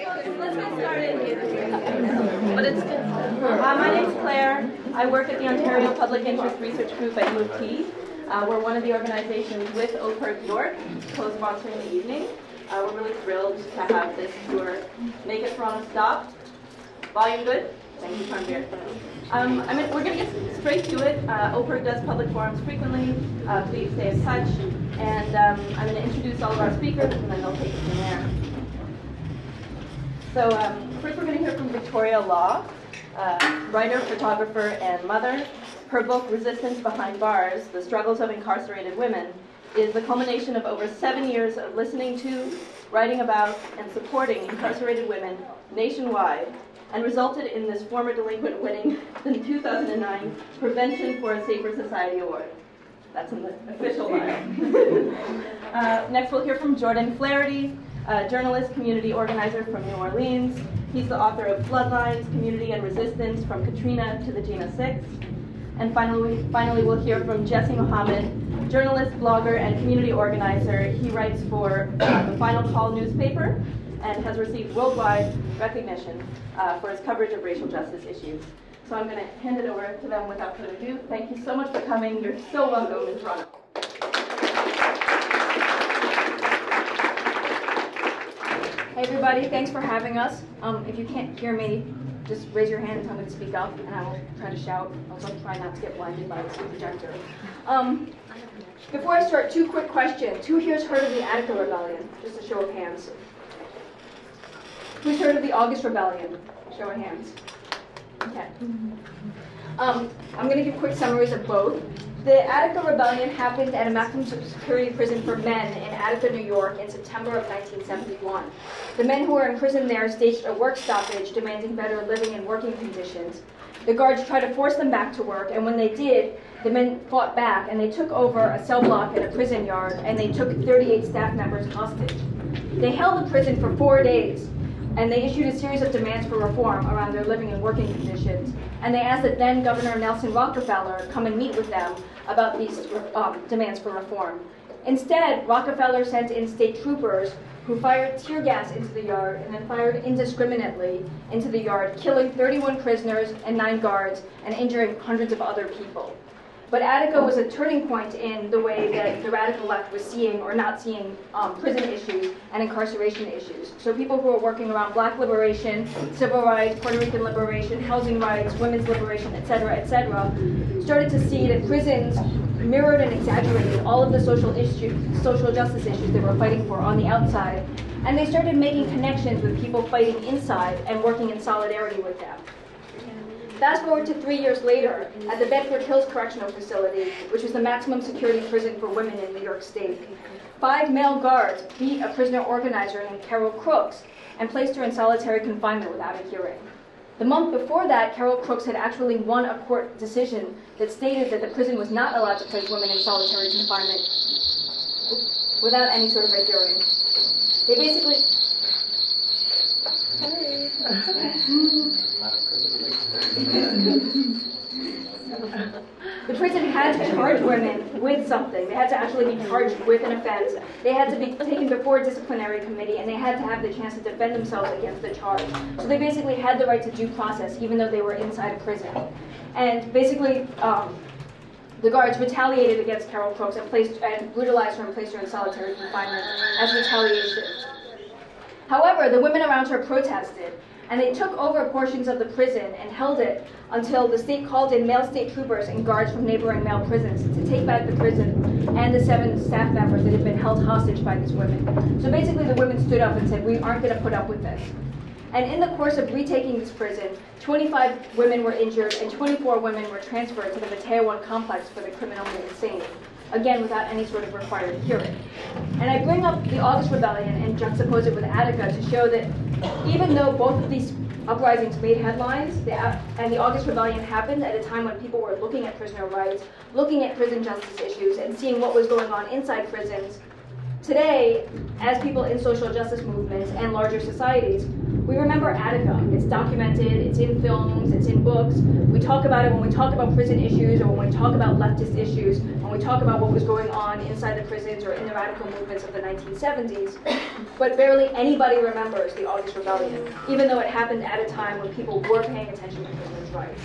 Let's get started. But it's good. My name's Claire. I work at the Ontario Public Interest Research Group at U of T. We're one of the organizations with OPIRG York co-sponsoring the evening. We're really thrilled to have this tour. Make It Toronto Stop. Volume good? Thank you, Carnbeer. We're going to get straight to it. OPIRG does public forums frequently. Please stay in touch. And I'm going to introduce all of our speakers, and then they'll take it from there. So first we're going to hear from Victoria Law, writer, photographer, and mother. Her book, Resistance Behind Bars, The Struggles of Incarcerated Women, is the culmination of over 7 years of listening to, writing about, and supporting incarcerated women nationwide, and resulted in this former delinquent winning the 2009 Prevention for a Safer Society Award. That's in the official bio. Next we'll hear from Jordan Flaherty, a journalist, community organizer from New Orleans. He's the author of Bloodlines, Community and Resistance, From Katrina to the Jena 6. And finally we'll hear from Jesse Mohammed, journalist, blogger, and community organizer. He writes for the Final Call newspaper and has received worldwide recognition for his coverage of racial justice issues. So I'm going to hand it over to them without further ado. Thank you so much for coming. You're so welcome in Toronto. Hey everybody, thanks for having us. If you can't hear me, just raise your hand and tell me to speak up, and I will try to shout. Also try not to get blinded by the projector. Before I start, two quick questions. Who here's heard of the Attica Rebellion? Just a show of hands. Who's heard of the August Rebellion? Show of hands. Okay. I'm going to give quick summaries of both. The Attica Rebellion happened at a maximum security prison for men in Attica, New York in September of 1971. The men who were in prison there staged a work stoppage demanding better living and working conditions. The guards tried to force them back to work, and when they did, the men fought back and they took over a cell block in a prison yard and they took 38 staff members hostage. They held the prison for 4 days. And they issued a series of demands for reform around their living and working conditions. And they asked that then Governor Nelson Rockefeller come and meet with them about these demands for reform. Instead, Rockefeller sent in state troopers who fired tear gas into the yard and then fired indiscriminately into the yard, killing 31 prisoners and 9 guards and injuring hundreds of other people. But Attica was a turning point in the way that the radical left was seeing or not seeing prison issues and incarceration issues. So people who were working around black liberation, civil rights, Puerto Rican liberation, housing rights, women's liberation, etc., started to see that prisons mirrored and exaggerated all of the social justice issues they were fighting for on the outside. And they started making connections with people fighting inside and working in solidarity with them. Fast forward to 3 years later, at the Bedford Hills Correctional Facility, which was the maximum security prison for women in New York State, 5 male guards beat a prisoner organizer named Carol Crooks and placed her in solitary confinement without a hearing. The month before that, Carol Crooks had actually won a court decision that stated that the prison was not allowed to place women in solitary confinement without any sort of a hearing. They basically... The prison had to charge women with something. They had to actually be charged with an offense. They had to be taken before a disciplinary committee, and they had to have the chance to defend themselves against the charge. So they basically had the right to due process, even though they were inside a prison. And basically, the guards retaliated against Carol Crooks and brutalized her and placed her in solitary confinement as retaliation. However, the women around her protested, and they took over portions of the prison and held it until the state called in male state troopers and guards from neighboring male prisons to take back the prison and the 7 staff members that had been held hostage by these women. So basically the women stood up and said, we aren't going to put up with this. And in the course of retaking this prison, 25 women were injured and 24 women were transferred to the Mateo 1 complex for the criminally insane, again without any sort of required hearing. And I bring up the August Rebellion and juxtapose it with Attica to show that even though both of these uprisings made headlines, and the August Rebellion happened at a time when people were looking at prisoner rights, looking at prison justice issues, and seeing what was going on inside prisons, today, as people in social justice movements and larger societies, We remember Attica. It's documented, it's in films, it's in books. We talk about it when we talk about prison issues or when we talk about leftist issues, when we talk about what was going on inside the prisons or in the radical movements of the 1970s. But barely anybody remembers the August Rebellion, even though it happened at a time when people were paying attention to prisoners' rights.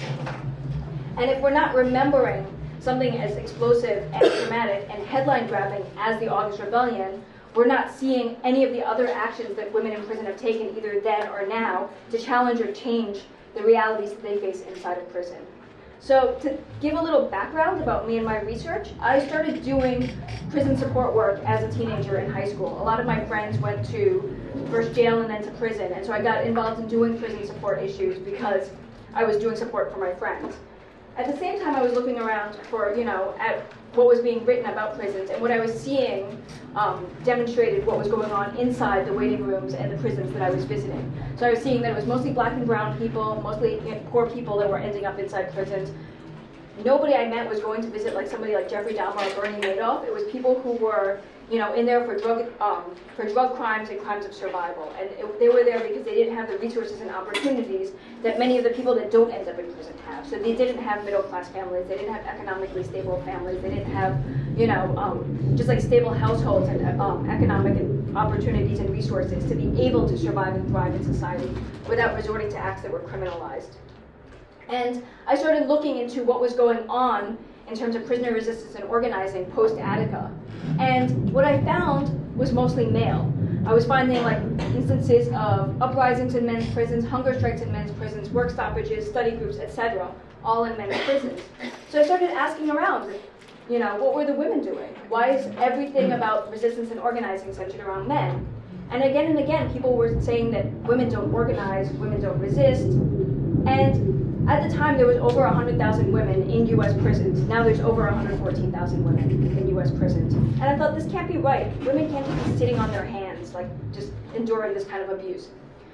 And if we're not remembering something as explosive and dramatic and headline-grabbing as the August Rebellion, we're not seeing any of the other actions that women in prison have taken either then or now to challenge or change the realities that they face inside of prison. So to give a little background about me and my research, I started doing prison support work as a teenager in high school. A lot of my friends went to first jail and then to prison, and so I got involved in doing prison support issues because I was doing support for my friends. At the same time, I was looking around for, at what was being written about prisons, and what I was seeing demonstrated what was going on inside the waiting rooms and the prisons that I was visiting. So I was seeing that it was mostly black and brown people, mostly poor people that were ending up inside prisons. Nobody I met was going to visit like somebody like Jeffrey Dahmer or Bernie Madoff. It was people who were, in there for drug crimes and crimes of survival. And they were there because they didn't have the resources and opportunities that many of the people that don't end up in prison have. So they didn't have middle-class families. They didn't have economically stable families. They didn't have, just like stable households and economic opportunities and resources to be able to survive and thrive in society without resorting to acts that were criminalized. And I started looking into what was going on in terms of prisoner resistance and organizing post-Attica. And what I found was mostly male. I was finding like instances of uprisings in men's prisons, hunger strikes in men's prisons, work stoppages, study groups, etc., all in men's prisons. So I started asking around, what were the women doing? Why is everything about resistance and organizing centered around men? And again, people were saying that women don't organize, women don't resist. And at the time, there was over 100,000 women in U.S. prisons. Now there's over 114,000 women in U.S. prisons. And I thought, this can't be right. Women can't just be sitting on their hands, like just enduring this kind of abuse.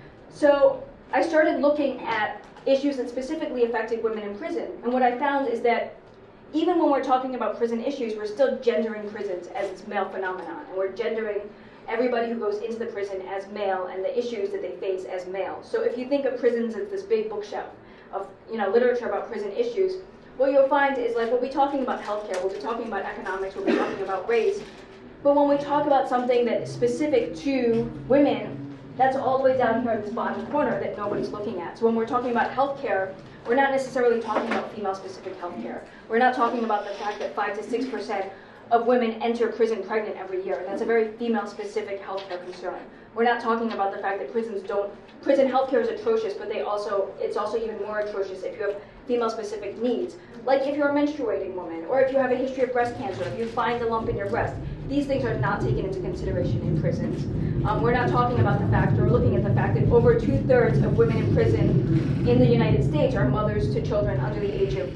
So I started looking at issues that specifically affected women in prison. And what I found is that even when we're talking about prison issues, we're still gendering prisons as its male phenomenon. And we're gendering everybody who goes into the prison as male and the issues that they face as male. So if you think of prisons as this big bookshelf of literature about prison issues, what you'll find is like we'll be talking about healthcare, we'll be talking about economics, we'll be talking about race, but when we talk about something that is specific to women, that's all the way down here in this bottom corner that nobody's looking at. So when we're talking about healthcare, we're not necessarily talking about female-specific healthcare. We're not talking about the fact that 5 to 6% of women enter prison pregnant every year. That's a very female-specific healthcare concern. We're not talking about the fact that prison healthcare is atrocious, but it's also even more atrocious if you have female-specific needs. Like if you're a menstruating woman, or if you have a history of breast cancer, if you find a lump in your breast. These things are not taken into consideration in prisons. We're not talking about the fact, or looking at the fact that over 2/3 of women in prison in the United States are mothers to children under the age of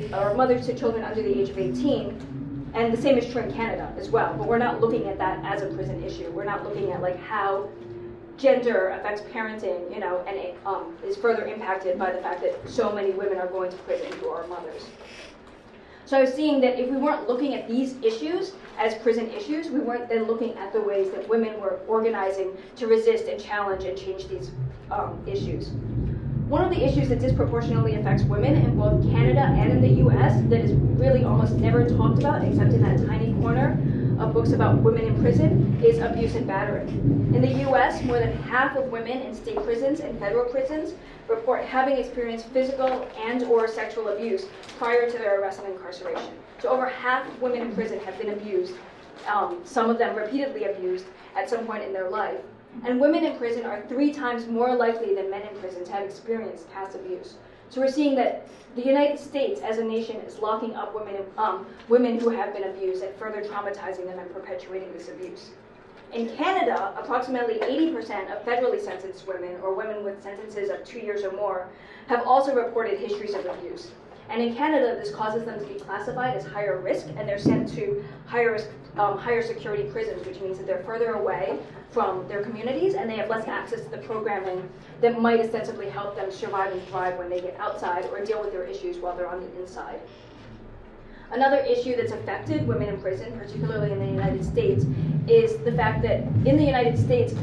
18. And the same is true in Canada as well, but we're not looking at that as a prison issue. We're not looking at like how gender affects parenting, and it is further impacted by the fact that so many women are going to prison who are mothers. So I was seeing that if we weren't looking at these issues as prison issues, we weren't then looking at the ways that women were organizing to resist and challenge and change these issues. One of the issues that disproportionately affects women in both Canada and in the U.S. that is really almost never talked about, except in that tiny corner of books about women in prison, is abuse and battery. In the U.S., more than half of women in state prisons and federal prisons report having experienced physical and or sexual abuse prior to their arrest and incarceration. So over half of women in prison have been abused, some of them repeatedly abused at some point in their life. And women in prison are 3 times more likely than men in prison to have experienced past abuse. So we're seeing that the United States as a nation is locking up women who have been abused and further traumatizing them and perpetuating this abuse. In Canada, approximately 80% of federally sentenced women, or women with sentences of 2 years or more, have also reported histories of abuse. And in Canada, this causes them to be classified as higher risk, and they're sent to higher security prisons, which means that they're further away from their communities and they have less access to the programming that might ostensibly help them survive and thrive when they get outside or deal with their issues while they're on the inside. Another issue that's affected women in prison, particularly in the United States, is the fact that in the United States,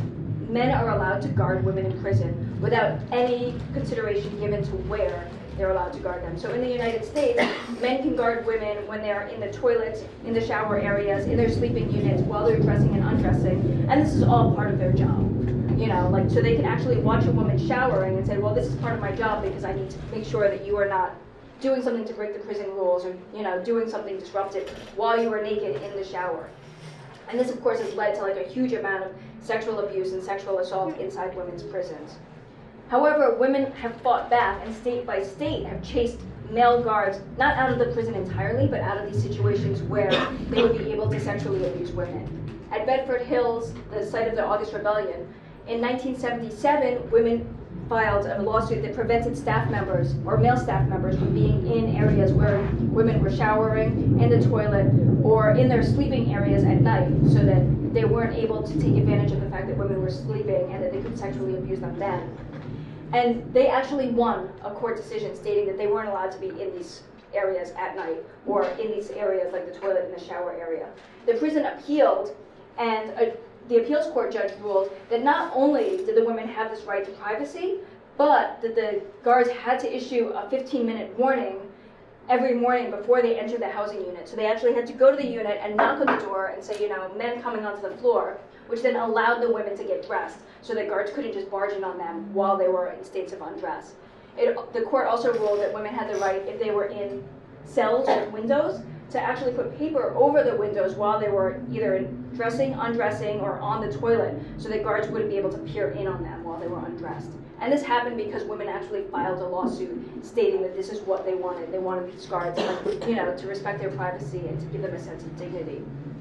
men are allowed to guard women in prison without any consideration given to where they're allowed to guard them. So in the United States, men can guard women when they're in the toilets, in the shower areas, in their sleeping units, while they're dressing and undressing, and this is all part of their job. You know, like, so they can actually watch a woman showering and say, well, this is part of my job because I need to make sure that you are not doing something to break the prison rules or, you know, doing something disruptive while you are naked in the shower. And this, of course, has led to like a huge amount of sexual abuse and sexual assault inside women's prisons. However, women have fought back, and state by state have chased male guards, not out of the prison entirely, but out of these situations where they would be able to sexually abuse women. At Bedford Hills, the site of the August Rebellion, in 1977, women filed a lawsuit that prevented staff members, or male staff members, from being in areas where women were showering, in the toilet, or in their sleeping areas at night, so that they weren't able to take advantage of the fact that women were sleeping and that they could sexually abuse them then. And they actually won a court decision stating that they weren't allowed to be in these areas at night, or in these areas like the toilet and the shower area. The prison appealed, and the appeals court judge ruled that not only did the women have this right to privacy, but that the guards had to issue a 15-minute warning every morning before they entered the housing unit. So they actually had to go to the unit and knock on the door and say, you know, men coming onto the floor, which then allowed the women to get dressed so that guards couldn't just barge in on them while they were in states of undress. The court also ruled that women had the right, if they were in cells with windows, to actually put paper over the windows while they were either dressing, undressing, or on the toilet, so that guards wouldn't be able to peer in on them while they were undressed. And this happened because women actually filed a lawsuit stating that this is what they wanted. They wanted these guards, you know, to respect their privacy and to give them a sense of dignity.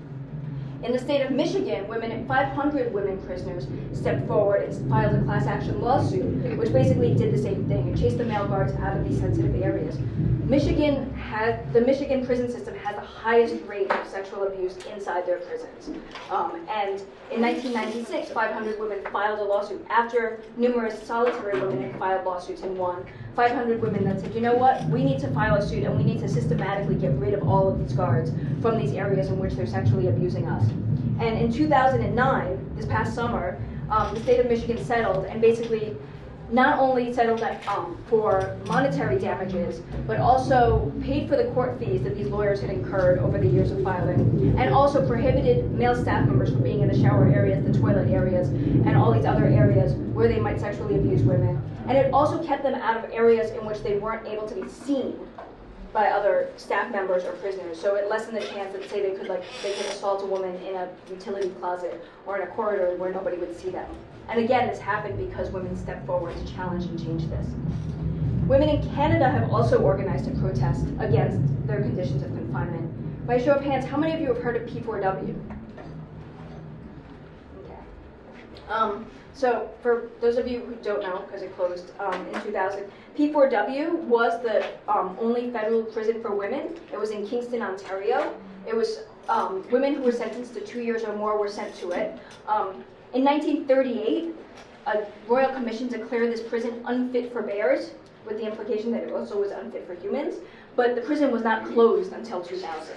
In the state of Michigan, 500 women prisoners stepped forward and filed a class action lawsuit, which basically did the same thing and chased the male guards out of these sensitive areas. The Michigan prison system has the highest rate of sexual abuse inside their prisons. And in 1996, 500 women filed a lawsuit after numerous solitary women had filed lawsuits and won. 500 women that said, you know what, we need to file a suit and we need to systematically get rid of all of these guards from these areas in which they're sexually abusing us. And in 2009, this past summer, the state of Michigan settled and basically not only settled that for monetary damages, but also paid for the court fees that these lawyers had incurred over the years of filing, and also prohibited male staff members from being in the shower areas, the toilet areas, and all these other areas where they might sexually abuse women. And it also kept them out of areas in which they weren't able to be seen by other staff members or prisoners. So it lessened the chance that, say, they could assault a woman in a utility closet or in a corridor where nobody would see them. And again, this happened because women stepped forward to challenge and change this. Women in Canada have also organized a protest against their conditions of confinement. By show of hands, how many of you have heard of P4W? Okay. So for those of you who don't know, because it closed in 2000, P4W was the only federal prison for women. It was in Kingston, Ontario. It was women who were sentenced to 2 years or more were sent to it. In 1938, a royal commission declared this prison unfit for bears, with the implication that it also was unfit for humans, but the prison was not closed until 2000.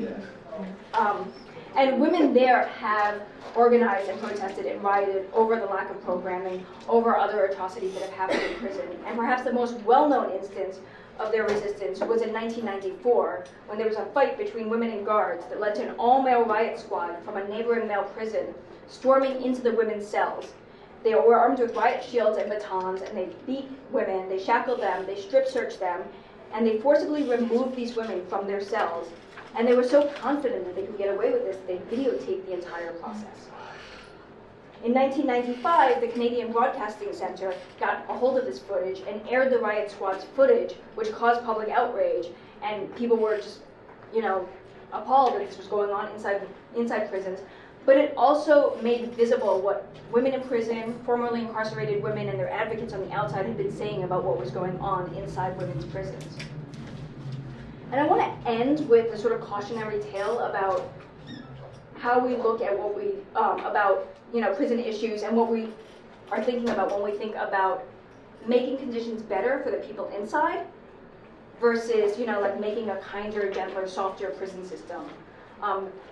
And women there have organized and protested and rioted over the lack of programming, over other atrocities that have happened in prison. And perhaps the most well-known instance of their resistance was in 1994, when there was a fight between women and guards that led to an all-male riot squad from a neighboring male prison storming into the women's cells. They were armed with riot shields and batons, and they beat women, they shackled them, they strip-searched them, and they forcibly removed these women from their cells. And they were so confident that they could get away with this, they videotaped the entire process. In 1995, the Canadian Broadcasting Centre got a hold of this footage and aired the riot squad's footage, which caused public outrage, and people were just, appalled that this was going on inside prisons. But it also made visible what women in prison, formerly incarcerated women, and their advocates on the outside had been saying about what was going on inside women's prisons. And I want to end with a sort of cautionary tale about how we look at what we, prison issues and what we are thinking about when we think about making conditions better for the people inside versus, making a kinder, gentler, softer prison system.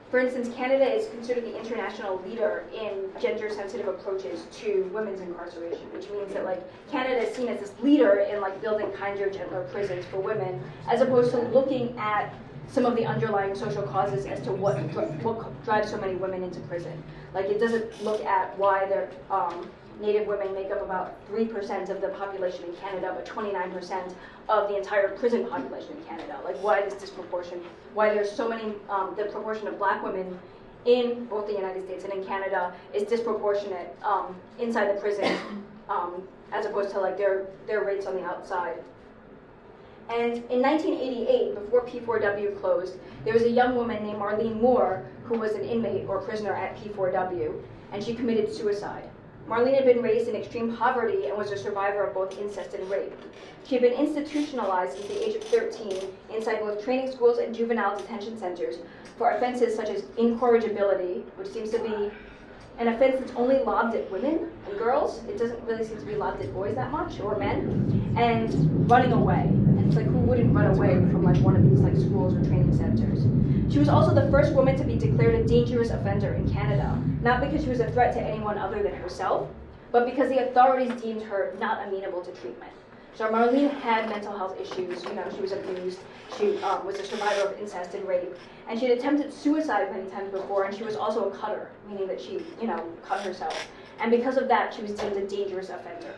For instance, Canada is considered the international leader in gender-sensitive approaches to women's incarceration, which means that like Canada is seen as this leader in like building kinder, gentler prisons for women, as opposed to looking at some of the underlying social causes as to what drives so many women into prison. Like it doesn't look at why they're Native women make up about 3% of the population in Canada, but 29% of the entire prison population in Canada. Like, why this disproportion? Why there's so many, the proportion of black women in both the United States and in Canada is disproportionate inside the prison as opposed to like their rates on the outside. And in 1988, before P4W closed, there was a young woman named Marlene Moore who was an inmate or prisoner at P4W, and she committed suicide. Marlene had been raised in extreme poverty and was a survivor of both incest and rape. She had been institutionalized since the age of 13 inside both training schools and juvenile detention centers for offenses such as incorrigibility, which seems to be an offense that's only lobbed at women and girls. It doesn't really seem to be lobbed at boys that much, or men, and running away. And it's like, who wouldn't run away from like one of these like schools or training centers? She was also the first woman to be declared a dangerous offender in Canada, not because she was a threat to anyone other than herself, but because the authorities deemed her not amenable to treatment. So Marlene had mental health issues. You know, she was abused. She was a survivor of incest and rape, and she had attempted suicide many times before. And she was also a cutter, meaning that she, you know, cut herself. And because of that, she was deemed a dangerous offender.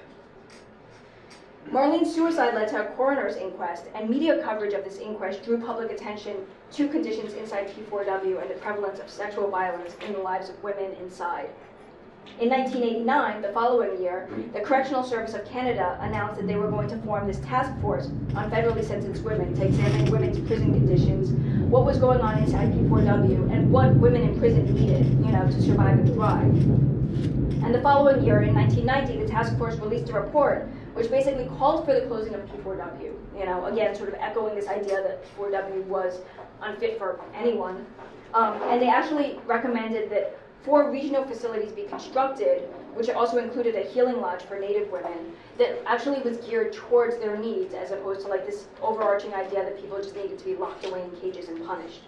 Marlene's suicide led to a coroner's inquest, and media coverage of this inquest drew public attention to conditions inside P4W and the prevalence of sexual violence in the lives of women inside. In 1989, the following year, the Correctional Service of Canada announced that they were going to form this task force on federally sentenced women to examine women's prison conditions, what was going on inside P4W, and what women in prison needed, you know, to survive and thrive. And the following year, in 1990, the task force released a report which basically called for the closing of P4W. You know, again, sort of echoing this idea that P4W was unfit for anyone. And they actually recommended that 4 regional facilities be constructed, which also included a healing lodge for Native women that actually was geared towards their needs, as opposed to like this overarching idea that people just needed to be locked away in cages and punished.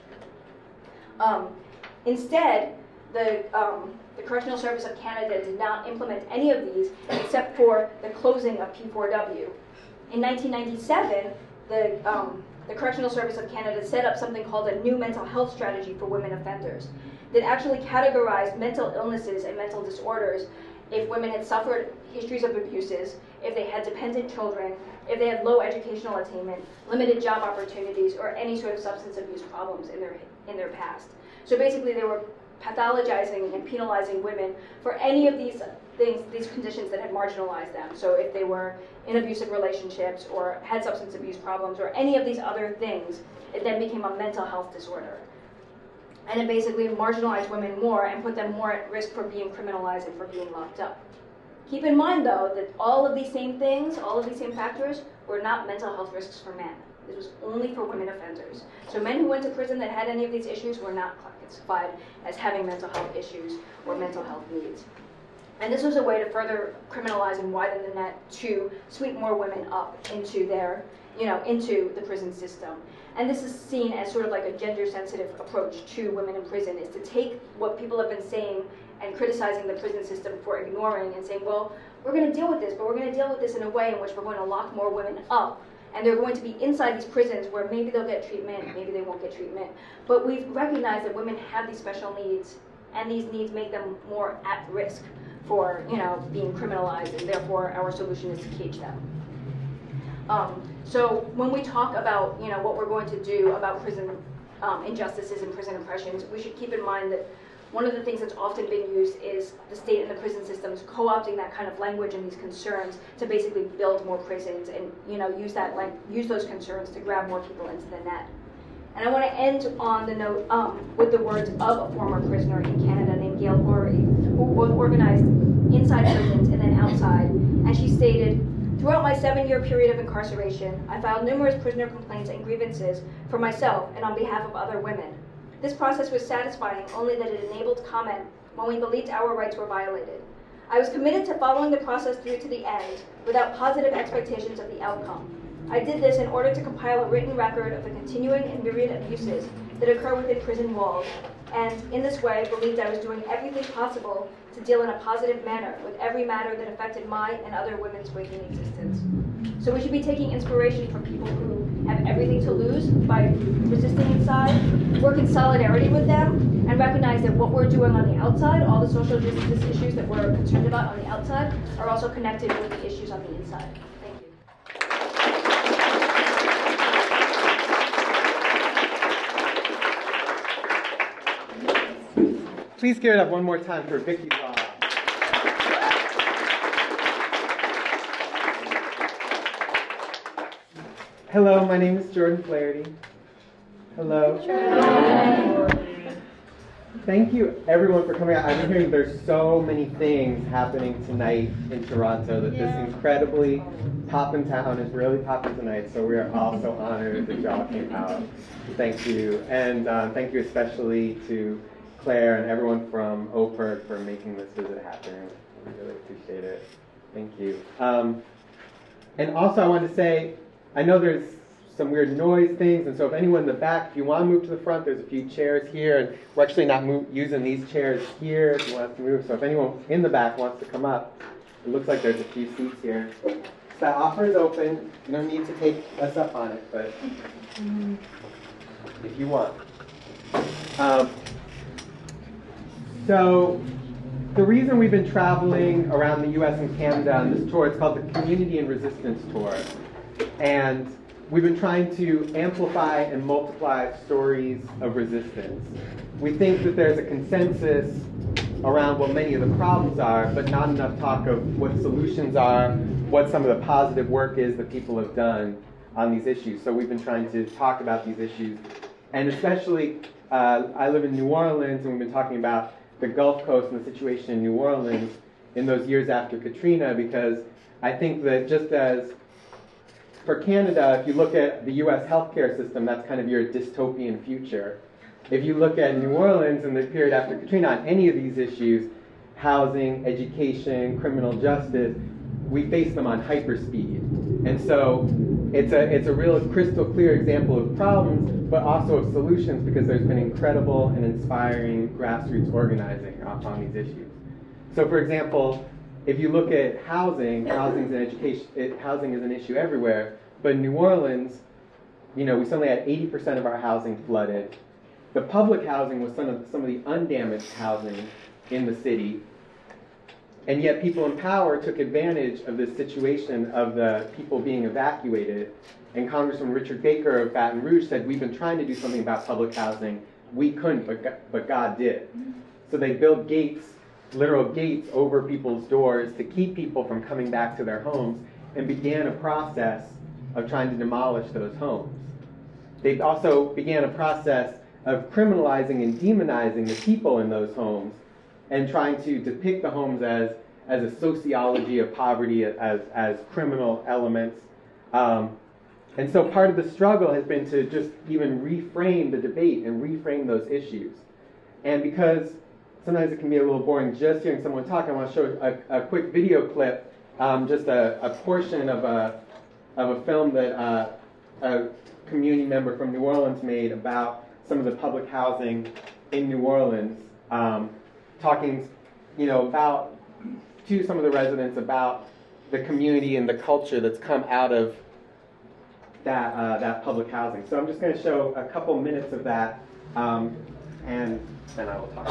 Instead, the Correctional Service of Canada did not implement any of these except for the closing of P4W. In 1997, the Correctional Service of Canada set up something called a new mental health strategy for women offenders that actually categorized mental illnesses and mental disorders if women had suffered histories of abuses, if they had dependent children, if they had low educational attainment, limited job opportunities, or any sort of substance abuse problems in their past. So basically they were pathologizing and penalizing women for any of these things, these conditions that had marginalized them. So if they were in abusive relationships or had substance abuse problems or any of these other things, it then became a mental health disorder. And it basically marginalized women more and put them more at risk for being criminalized and for being locked up. Keep in mind, though, that all of these same things, all of these same factors, were not mental health risks for men. This was only for women offenders. So men who went to prison that had any of these issues were not classified as having mental health issues or mental health needs. And this was a way to further criminalize and widen the net to sweep more women up into their, into the prison system. And this is seen as sort of like a gender-sensitive approach to women in prison, is to take what people have been saying and criticizing the prison system for ignoring and saying, well, we're going to deal with this, but we're going to deal with this in a way in which we're going to lock more women up. And they're going to be inside these prisons where maybe they'll get treatment, maybe they won't get treatment. But we've recognized that women have these special needs, and these needs make them more at risk for, being criminalized, and therefore our solution is to cage them. So when we talk about, what we're going to do about prison injustices and prison oppressions, we should keep in mind that one of the things that's often been used is the state and the prison systems co-opting that kind of language and these concerns to basically build more prisons and use those concerns to grab more people into the net. And I want to end on the note with the words of a former prisoner in Canada named Gail Horry, who both organized inside prisons and then outside. And she stated, "Throughout my 7-year period of incarceration, I filed numerous prisoner complaints and grievances for myself and on behalf of other women. This process was satisfying only that it enabled comment when we believed our rights were violated. I was committed to following the process through to the end without positive expectations of the outcome. I did this in order to compile a written record of the continuing and myriad abuses that occur within prison walls, and in this way believed I was doing everything possible to deal in a positive manner with every matter that affected my and other women's waking existence. So we should be taking inspiration from people who have everything to lose by resisting inside, work in solidarity with them, and recognize that what we're doing on the outside, all the social justice issues that we're concerned about on the outside, are also connected with the issues on the inside. Thank you. Please give it up one more time for Vicki Law. Hello, my name is Jordan Flaherty. Hello. Thank you, everyone, for coming out. I've been hearing there's so many things happening tonight in Toronto that this incredibly poppin' town is really popping tonight, so we are all so honored that y'all came out. Thank you. And thank you especially to Claire and everyone from OPERG for making this visit happen. We really appreciate it. Thank you. And also I wanted to say, I know there's some weird noise things, and so if anyone in the back, if you want to move to the front, there's a few chairs here, and we're actually not using these chairs here if you want us to move, so if anyone in the back wants to come up, it looks like there's a few seats here. So that offer is open. You don't need to take us up on it, but if you want. So the reason we've been traveling around the U.S. and Canada on this tour, it's called the Community and Resistance Tour. And we've been trying to amplify and multiply stories of resistance. We think that there's a consensus around what many of the problems are, but not enough talk of what solutions are, what some of the positive work is that people have done on these issues. So we've been trying to talk about these issues. And especially, I live in New Orleans, and we've been talking about the Gulf Coast and the situation in New Orleans in those years after Katrina, because I think that just as for Canada, if you look at the U.S. healthcare system, that's kind of your dystopian future. If you look at New Orleans in the period after Katrina on any of these issues, housing, education, criminal justice, we face them on hyperspeed. And so it's a real crystal clear example of problems, but also of solutions, because there's been incredible and inspiring grassroots organizing on these issues. So for example, if you look at housing is an issue everywhere, but in New Orleans, we suddenly had 80% of our housing flooded. The public housing was some of the undamaged housing in the city, and yet people in power took advantage of this situation of the people being evacuated. And Congressman Richard Baker of Baton Rouge said, we've been trying to do something about public housing. We couldn't, but God did. So they built gates, literal gates over people's doors to keep people from coming back to their homes, and began a process of trying to demolish those homes. They also began a process of criminalizing and demonizing the people in those homes, and trying to depict the homes as a sociology of poverty, as criminal elements. And so part of the struggle has been to just even reframe the debate and reframe those issues. And because sometimes it can be a little boring just hearing someone talk, I want to show a quick video clip, just a portion of a film that a community member from New Orleans made about some of the public housing in New Orleans, talking, about to some of the residents about the community and the culture that's come out of that public housing. So I'm just going to show a couple minutes of that, and then I will talk.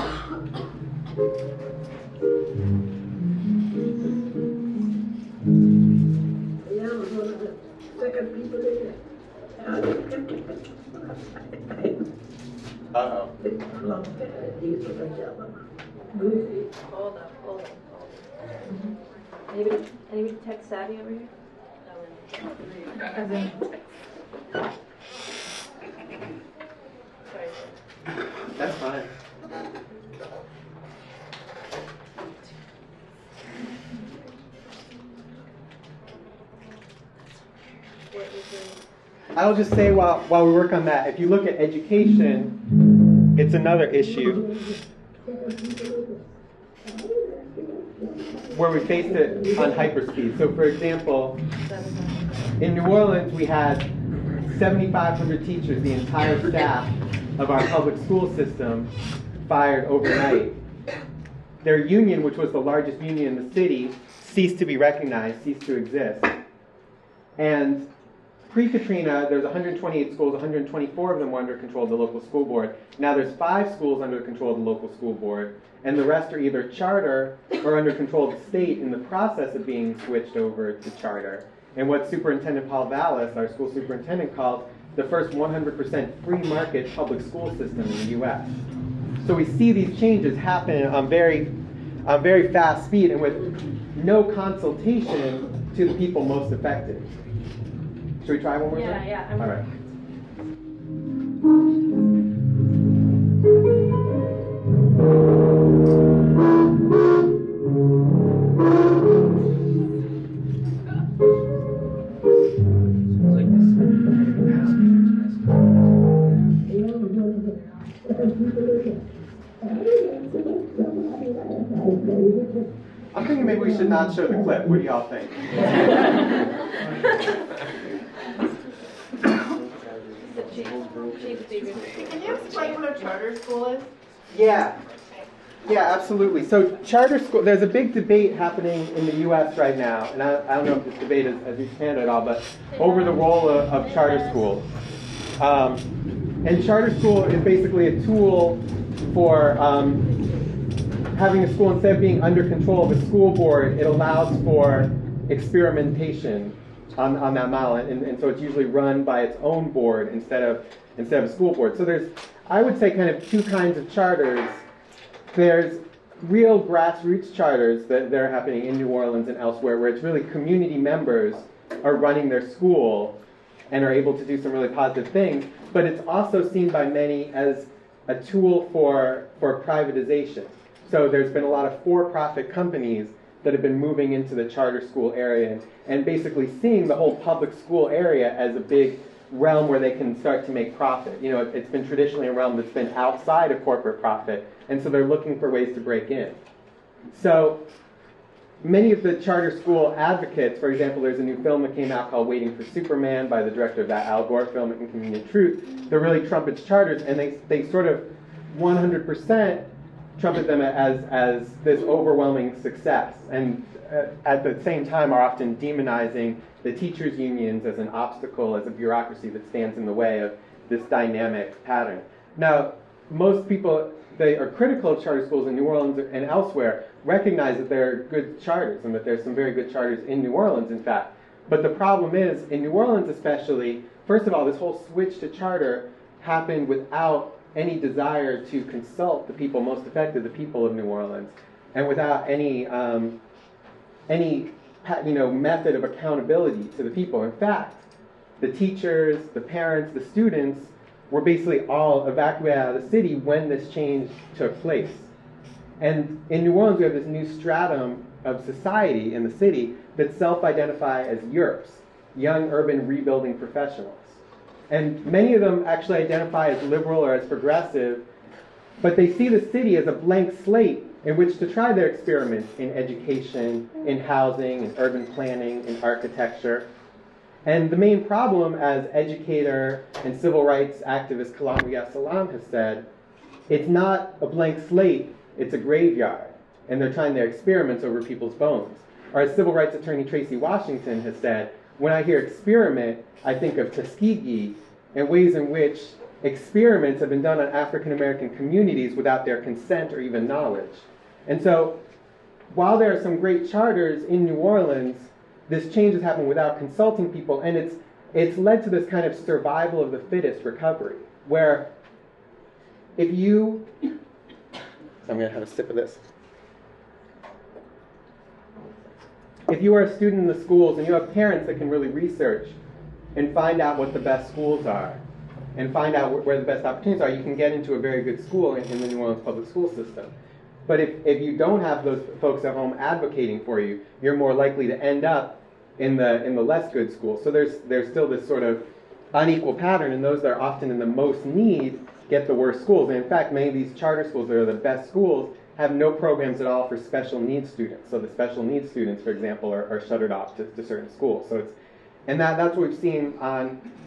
Uh-oh. Hold on. Anybody tech savvy over here? That's fine. I'll just say while we work on that, if you look at education, it's another issue where we faced it on hyperspeed. So for example, in New Orleans we had 7,500 teachers, the entire staff of our public school system fired overnight. Their union, which was the largest union in the city, ceased to be recognized, ceased to exist. And pre-Katrina, there's 128 schools, 124 of them were under control of the local school board. Now there's 5 schools under control of the local school board, and the rest are either charter or under control of the state in the process of being switched over to charter. And what Superintendent Paul Vallis, our school superintendent, called the first 100% free market public school system in the U.S. So we see these changes happen on very fast speed and with no consultation to the people most affected. Should we try one more time? Yeah. All right. I'm thinking maybe we should not show the clip. What do y'all think? Can you explain what a charter school is? Yeah, absolutely. So charter school, there's a big debate happening in the U.S. right now, and I don't know if this debate has expanded at all, but over the role of charter schools. And charter school is basically a tool for having a school, instead of being under control of a school board, it allows for experimentation on that model, and so it's usually run by its own board instead of a school board. So there's, I would say, kind of two kinds of charters. There's real grassroots charters that are happening in New Orleans and elsewhere, where it's really community members are running their school and are able to do some really positive things, but it's also seen by many as a tool for privatization. So there's been a lot of for-profit companies that have been moving into the charter school area and basically seeing the whole public school area as a big realm where they can start to make profit. You know, it's been traditionally a realm that's been outside of corporate profit, and so they're looking for ways to break in. So many of the charter school advocates, for example, there's a new film that came out called Waiting for Superman by the director of that Al Gore film, Inconvenient Truth. They're really trumpets charters, and they sort of 100% trumpet them as this overwhelming success, and at the same time are often demonizing the teachers' unions as an obstacle, as a bureaucracy that stands in the way of this dynamic pattern. Now, most people that are critical of charter schools in New Orleans and elsewhere recognize that there are good charters and that there's some very good charters in New Orleans, in fact. But the problem is, in New Orleans especially, first of all, this whole switch to charter happened without any desire to consult the people most affected, the people of New Orleans, and without any method of accountability to the people. In fact, the teachers, the parents, the students were basically all evacuated out of the city when this change took place. And in New Orleans, we have this new stratum of society in the city that self-identify as YURPs, Young Urban Rebuilding Professionals. And many of them actually identify as liberal or as progressive, but they see the city as a blank slate in which to try their experiments in education, in housing, in urban planning, in architecture. And the main problem, as educator and civil rights activist Kalam Salam has said, it's not a blank slate, it's a graveyard. And they're trying their experiments over people's bones. Or as civil rights attorney Tracy Washington has said, when I hear experiment, I think of Tuskegee and ways in which experiments have been done on African American communities without their consent or even knowledge. And so, while there are some great charters in New Orleans, this change has happened without consulting people, and it's led to this kind of survival of the fittest recovery, where if you... So I'm going to have a sip of this. If you are a student in the schools and you have parents that can really research and find out what the best schools are and find out where the best opportunities are, you can get into a very good school in the New Orleans public school system. But if you don't have those folks at home advocating for you, you're more likely to end up in the less good schools. So there's still this sort of unequal pattern, and those that are often in the most need get the worst schools. And in fact, many of these charter schools that are the best schools have no programs at all for special needs students. So the special needs students, for example, are shuttered off to certain schools. So that's what we've seen on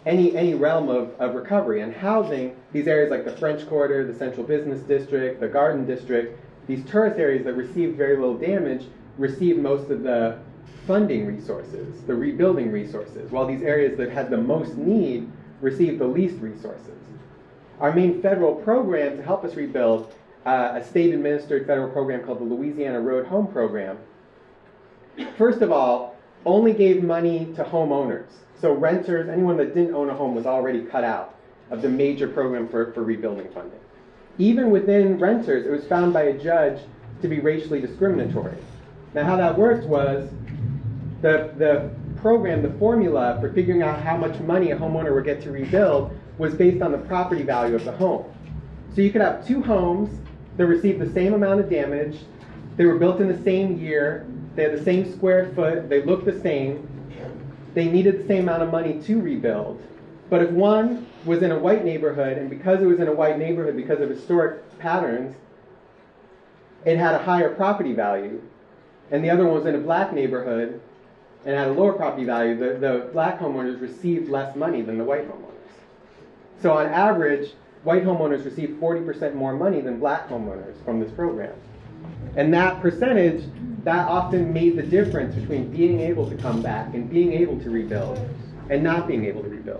any realm of recovery. And housing, these areas like the French Quarter, the Central Business District, the Garden District, these tourist areas that received very little damage received most of the funding resources, the rebuilding resources, while these areas that had the most need received the least resources. Our main federal program to help us rebuild, a state-administered federal program called the Louisiana Road Home Program, first of all, only gave money to homeowners. So renters, anyone that didn't own a home was already cut out of the major program for rebuilding funding. Even within renters, it was found by a judge to be racially discriminatory. Now how that worked was the program, the formula for figuring out how much money a homeowner would get to rebuild was based on the property value of the home. So you could have two homes that received the same amount of damage, they were built in the same year, they had the same square foot, they looked the same, they needed the same amount of money to rebuild. But if one was in a white neighborhood, and because it was in a white neighborhood because of historic patterns, it had a higher property value, and the other one was in a black neighborhood and had a lower property value, the black homeowners received less money than the white homeowners. So on average, white homeowners received 40% more money than black homeowners from this program. And that percentage, that often made the difference between being able to come back and being able to rebuild and not being able to rebuild.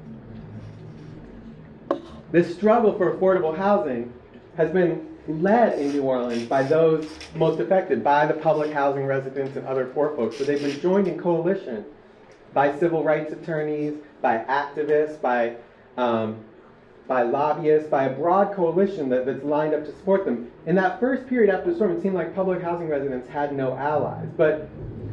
This struggle for affordable housing has been led in New Orleans by those most affected, by the public housing residents and other poor folks. So they've been joined in coalition by civil rights attorneys, by activists, by lobbyists, by a broad coalition that's lined up to support them. In that first period after the storm, it seemed like public housing residents had no allies. But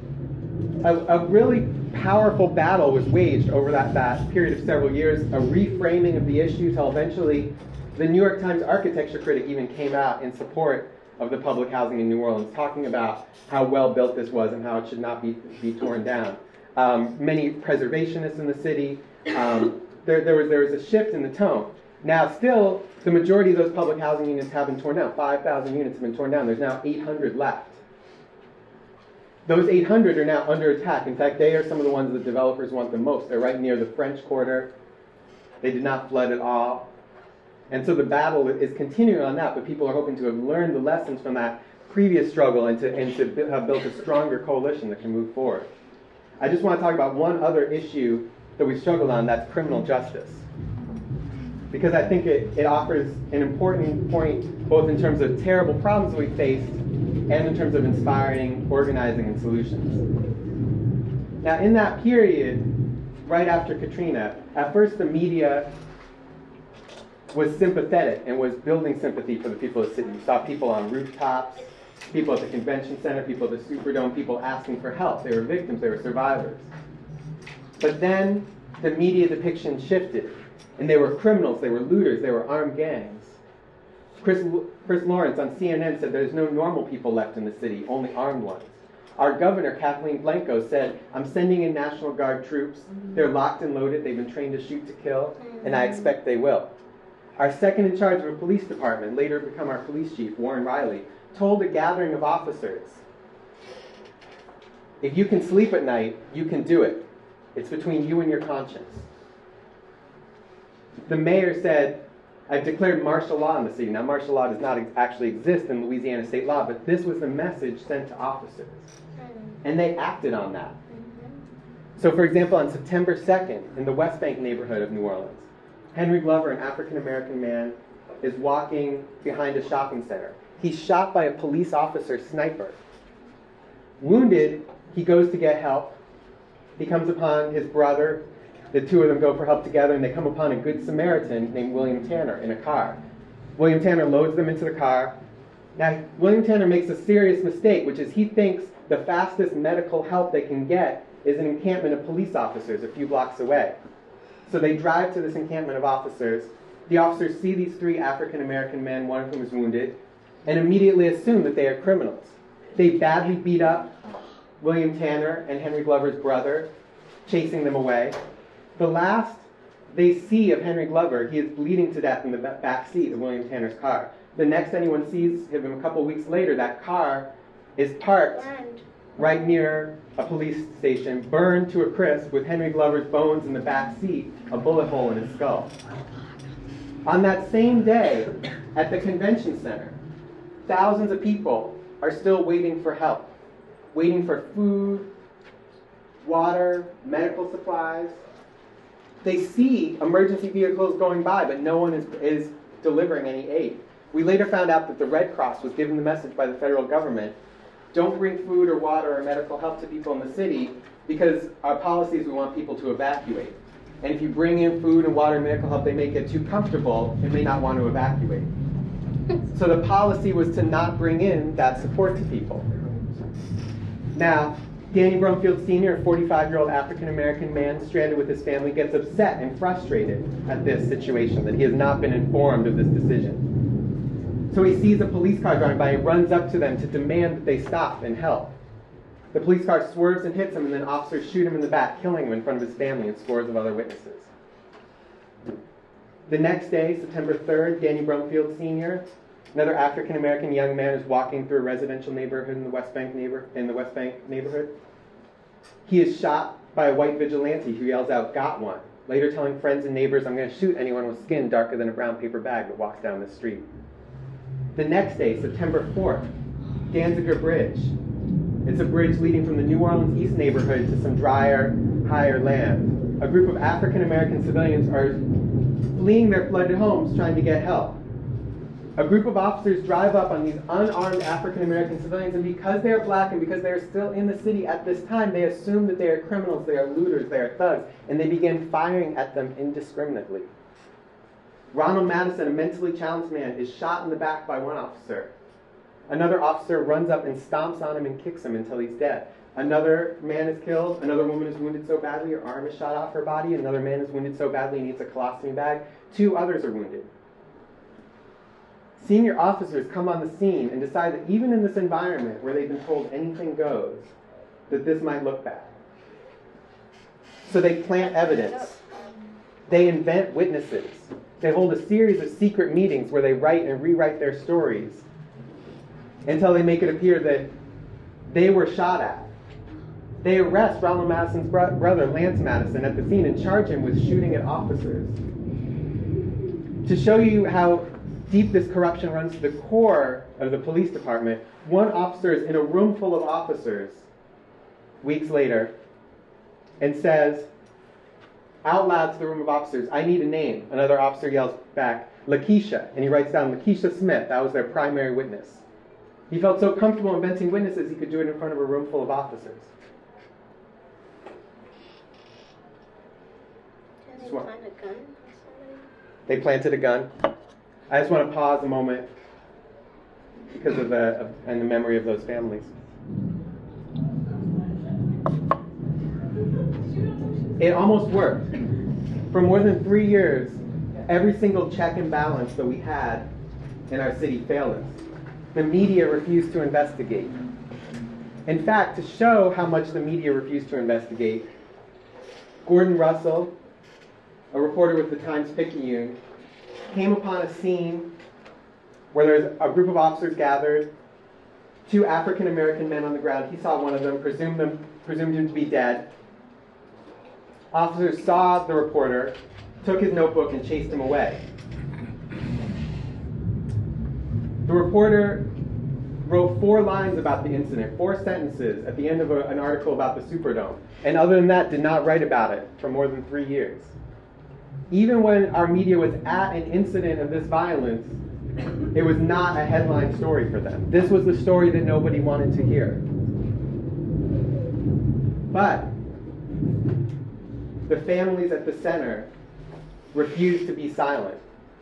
a really powerful battle was waged over that period of several years, a reframing of the issue till eventually the New York Times architecture critic even came out in support of the public housing in New Orleans, talking about how well built this was and how it should not be torn down. Many preservationists in the city, there was a shift in the tone. Now still, the majority of those public housing units have been torn down. 5,000 units have been torn down. There's now 800 left. Those 800 are now under attack. In fact, they are some of the ones that developers want the most. They're right near the French Quarter. They did not flood at all. And so the battle is continuing on that, but people are hoping to have learned the lessons from that previous struggle and to have built a stronger coalition that can move forward. I just want to talk about one other issue that we struggled on, that's criminal justice. Because I think it offers an important point both in terms of terrible problems we faced and in terms of inspiring organizing and solutions. Now in that period, right after Katrina, at first the media was sympathetic and was building sympathy for the people of the city. You saw people on rooftops, people at the convention center, people at the Superdome, people asking for help. They were victims, they were survivors. But then the media depiction shifted, and they were criminals, they were looters, they were armed gangs. Chris Lawrence on CNN said there's no normal people left in the city, only armed ones. Our governor, Kathleen Blanco, said, I'm sending in National Guard troops. They're locked and loaded, they've been trained to shoot to kill, and I expect they will. Our second in charge of a police department, later become our police chief, Warren Riley, told a gathering of officers, if you can sleep at night, you can do it. It's between you and your conscience. The mayor said, I've declared martial law in the city. Now, martial law does not actually exist in Louisiana state law, but this was the message sent to officers. And they acted on that. So, for example, on September 2nd, in the West Bank neighborhood of New Orleans, Henry Glover, an African-American man, is walking behind a shopping center. He's shot by a police officer sniper. Wounded, he goes to get help. He comes upon his brother. The two of them go for help together, and they come upon a good Samaritan named William Tanner in a car. William Tanner loads them into the car. Now, William Tanner makes a serious mistake, which is he thinks the fastest medical help they can get is an encampment of police officers a few blocks away. So they drive to this encampment of officers. The officers see these three African-American men, one of whom is wounded, and immediately assume that they are criminals. They badly beat up William Tanner and Henry Glover's brother, chasing them away. The last they see of Henry Glover, he is bleeding to death in the back seat of William Tanner's car. The next anyone sees of him a couple weeks later, that car is parked right near a police station, burned to a crisp with Henry Glover's bones in the back seat, a bullet hole in his skull. On that same day, at the convention center, thousands of people are still waiting for help, waiting for food, water, medical supplies. They see emergency vehicles going by, but no one is delivering any aid. We later found out that the Red Cross was given the message by the federal government, don't bring food or water or medical help to people in the city because our policy is we want people to evacuate. And if you bring in food and water and medical help, they may get too comfortable and may not want to evacuate. So the policy was to not bring in that support to people. Now, Danny Brumfield Sr., a 45-year-old African-American man stranded with his family, gets upset and frustrated at this situation, that he has not been informed of this decision. So he sees a police car driving by and runs up to them to demand that they stop and help. The police car swerves and hits him, and then officers shoot him in the back, killing him in front of his family and scores of other witnesses. The next day, September 3rd, Danny Brumfield Sr., another African-American young man, is walking through a residential neighborhood in the West Bank neighborhood. He is shot by a white vigilante who yells out, "Got one," later telling friends and neighbors, "I'm going to shoot anyone with skin darker than a brown paper bag that walks down the street." The next day, September 4th, Danziger Bridge. It's a bridge leading from the New Orleans East neighborhood to some drier, higher land. A group of African-American civilians are fleeing their flooded homes trying to get help. A group of officers drive up on these unarmed African-American civilians, and because they are black and because they are still in the city at this time, they assume that they are criminals, they are looters, they are thugs, and they begin firing at them indiscriminately. Ronald Madison, a mentally challenged man, is shot in the back by one officer. Another officer runs up and stomps on him and kicks him until he's dead. Another man is killed. Another woman is wounded so badly her arm is shot off her body. Another man is wounded so badly he needs a colostomy bag. 2 others are wounded. Senior officers come on the scene and decide that even in this environment where they've been told anything goes, that this might look bad. So they plant evidence. They invent witnesses. They hold a series of secret meetings where they write and rewrite their stories until they make it appear that they were shot at. They arrest Ronald Madison's brother, Lance Madison, at the scene and charge him with shooting at officers. To show you how deep this corruption runs to the core of the police department, one officer is in a room full of officers weeks later and says out loud to the room of officers, "I need a name." Another officer yells back, "Lakeisha," and he writes down Lakeisha Smith. That was their primary witness. He felt so comfortable inventing witnesses he could do it in front of a room full of officers. Did they plant a gun on somebody? They planted a gun. I just want to pause a moment because of the memory of those families. It almost worked. For more than 3 years, every single check and balance that we had in our city failed us. The media refused to investigate. In fact, to show how much the media refused to investigate, Gordon Russell, a reporter with the Times-Picayune, came upon a scene where there's a group of officers gathered, 2 African-American men on the ground. He saw one of them, presumed him to be dead. Officers saw the reporter, took his notebook, and chased him away. The reporter wrote 4 lines about the incident, 4 sentences at the end of an article about the Superdome. And other than that, did not write about it for more than 3 years. Even when our media was at an incident of this violence, it was not a headline story for them. This was the story that nobody wanted to hear. But the families at the center refused to be silent.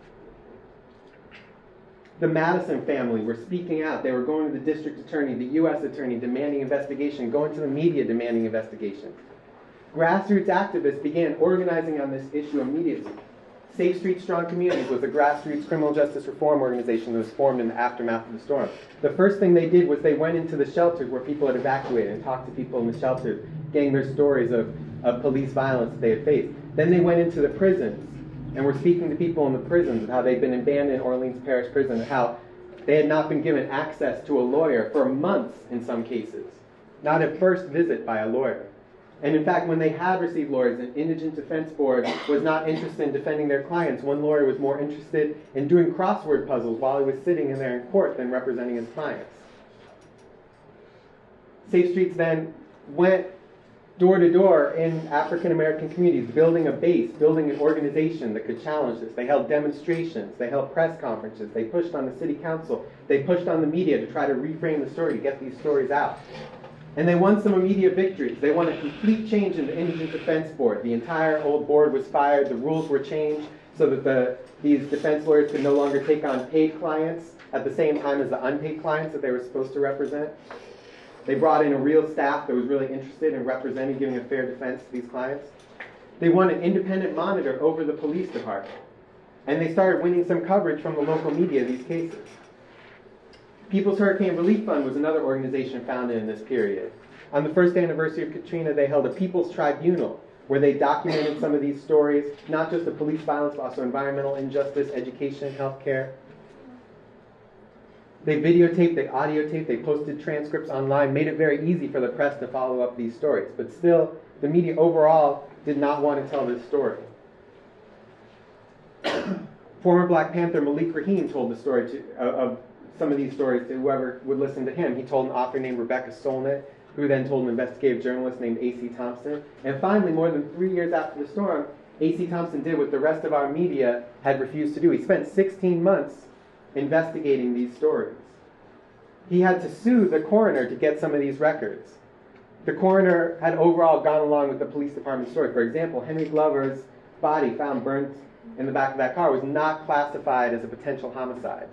The Madison family were speaking out. They were going to the district attorney, the U.S. attorney, demanding investigation, going to the media demanding investigation. Grassroots activists began organizing on this issue immediately. Safe Street Strong Communities was a grassroots criminal justice reform organization that was formed in the aftermath of the storm. The first thing they did was they went into the shelters where people had evacuated and talked to people in the shelters, getting their stories of police violence that they had faced. Then they went into the prisons and were speaking to people in the prisons of how they'd been abandoned in Orleans Parish Prison, and how they had not been given access to a lawyer for months in some cases. not a first visit by a lawyer. And in fact, when they had received lawyers, an indigent defense board was not interested in defending their clients. One lawyer was more interested in doing crossword puzzles while he was sitting in there in court than representing his clients. Safe Streets then went door to door in African American communities, building a base, building an organization that could challenge this. They held demonstrations, they held press conferences, they pushed on the city council, they pushed on the media to try to reframe the story, to get these stories out. And they won some immediate victories. They won a complete change in the Indigent Defense Board. The entire old board was fired, the rules were changed so that these defense lawyers could no longer take on paid clients at the same time as the unpaid clients that they were supposed to represent. They brought in a real staff that was really interested in representing, giving a fair defense to these clients. They won an independent monitor over the police department. And they started winning some coverage from the local media of these cases. People's Hurricane Relief Fund was another organization founded in this period. On the first anniversary of Katrina, they held a People's Tribunal where they documented some of these stories, not just of police violence, but also environmental injustice, education, healthcare. They videotaped, they audiotaped, they posted transcripts online, made it very easy for the press to follow up these stories. But still, the media overall did not want to tell this story. Former Black Panther Malik Rahim told the story of some of these stories to whoever would listen to him. He told an author named Rebecca Solnit, who then told an investigative journalist named A.C. Thompson. And finally, more than 3 years after the storm, A.C. Thompson did what the rest of our media had refused to do. He spent 16 months investigating these stories. He had to sue the coroner to get some of these records. The coroner had overall gone along with the police department's story. For example, Henry Glover's body found burnt in the back of that car was not classified as a potential homicide.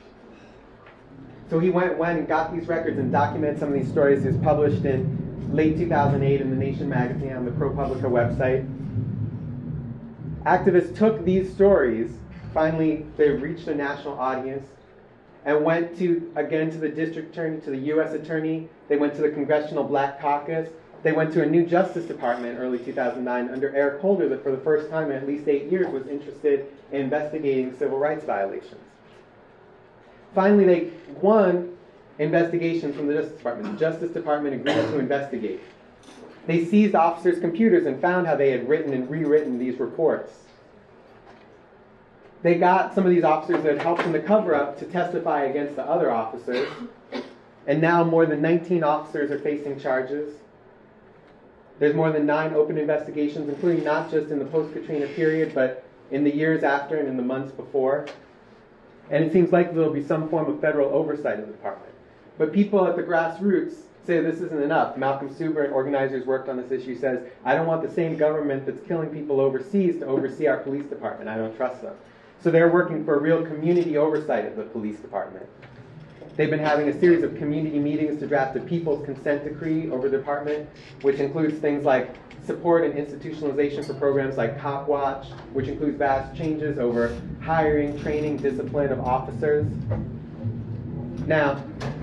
So he went and got these records and documented some of these stories. It was published in late 2008 in The Nation magazine on the ProPublica website. Activists took these stories, finally they reached a national audience, and went again to the district attorney, to the U.S. attorney. They went to the Congressional Black Caucus. They went to a new Justice Department in early 2009 under Eric Holder that for the first time in at least 8 years was interested in investigating civil rights violations. Finally, they won investigations from the Justice Department. The Justice Department agreed to investigate. They seized officers' computers and found how they had written and rewritten these reports. They got some of these officers that had helped in the cover-up to testify against the other officers. And now more than 19 officers are facing charges. There's more than 9 open investigations, including not just in the post-Katrina period, but in the years after and in the months before. And it seems like there will be some form of federal oversight of the department. But people at the grassroots say this isn't enough. Malcolm Suber, an organizer who's worked on this issue, says, I don't want the same government that's killing people overseas to oversee our police department. I don't trust them. So they're working for real community oversight of the police department. They've been having a series of community meetings to draft a people's consent decree over the department, which includes things like support and institutionalization for programs like Cop Watch, which includes vast changes over hiring, training, discipline of officers. Now,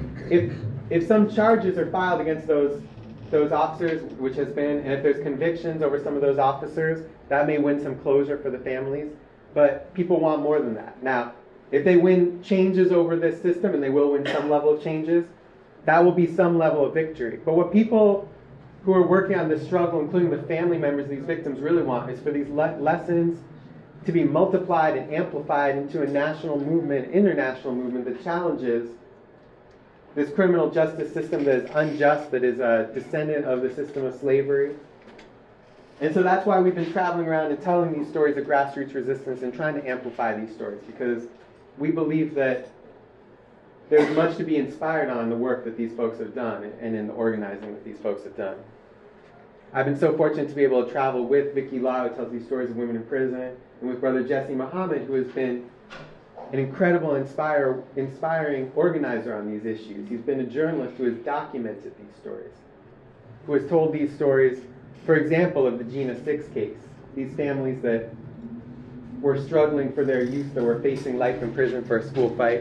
if some charges are filed against those officers, which has been, and if there's convictions over some of those officers, that may win some closure for the families. But people want more than that. Now, if they win changes over this system, and they will win some level of changes, that will be some level of victory. But what people who are working on this struggle, including the family members of these victims, really want is for these lessons to be multiplied and amplified into a national movement, international movement that challenges this criminal justice system that is unjust, that is a descendant of the system of slavery. And so that's why we've been traveling around and telling these stories of grassroots resistance and trying to amplify these stories, because we believe that there's much to be inspired on in the work that these folks have done and in the organizing that these folks have done. I've been so fortunate to be able to travel with Vicky Law, who tells these stories of women in prison, and with Brother Jesse Muhammad, who has been an incredible, inspiring organizer on these issues. He's been a journalist who has documented these stories, who has told these stories, for example, of the Gina 6 case, these families that were struggling for their youth, that were facing life in prison for a school fight.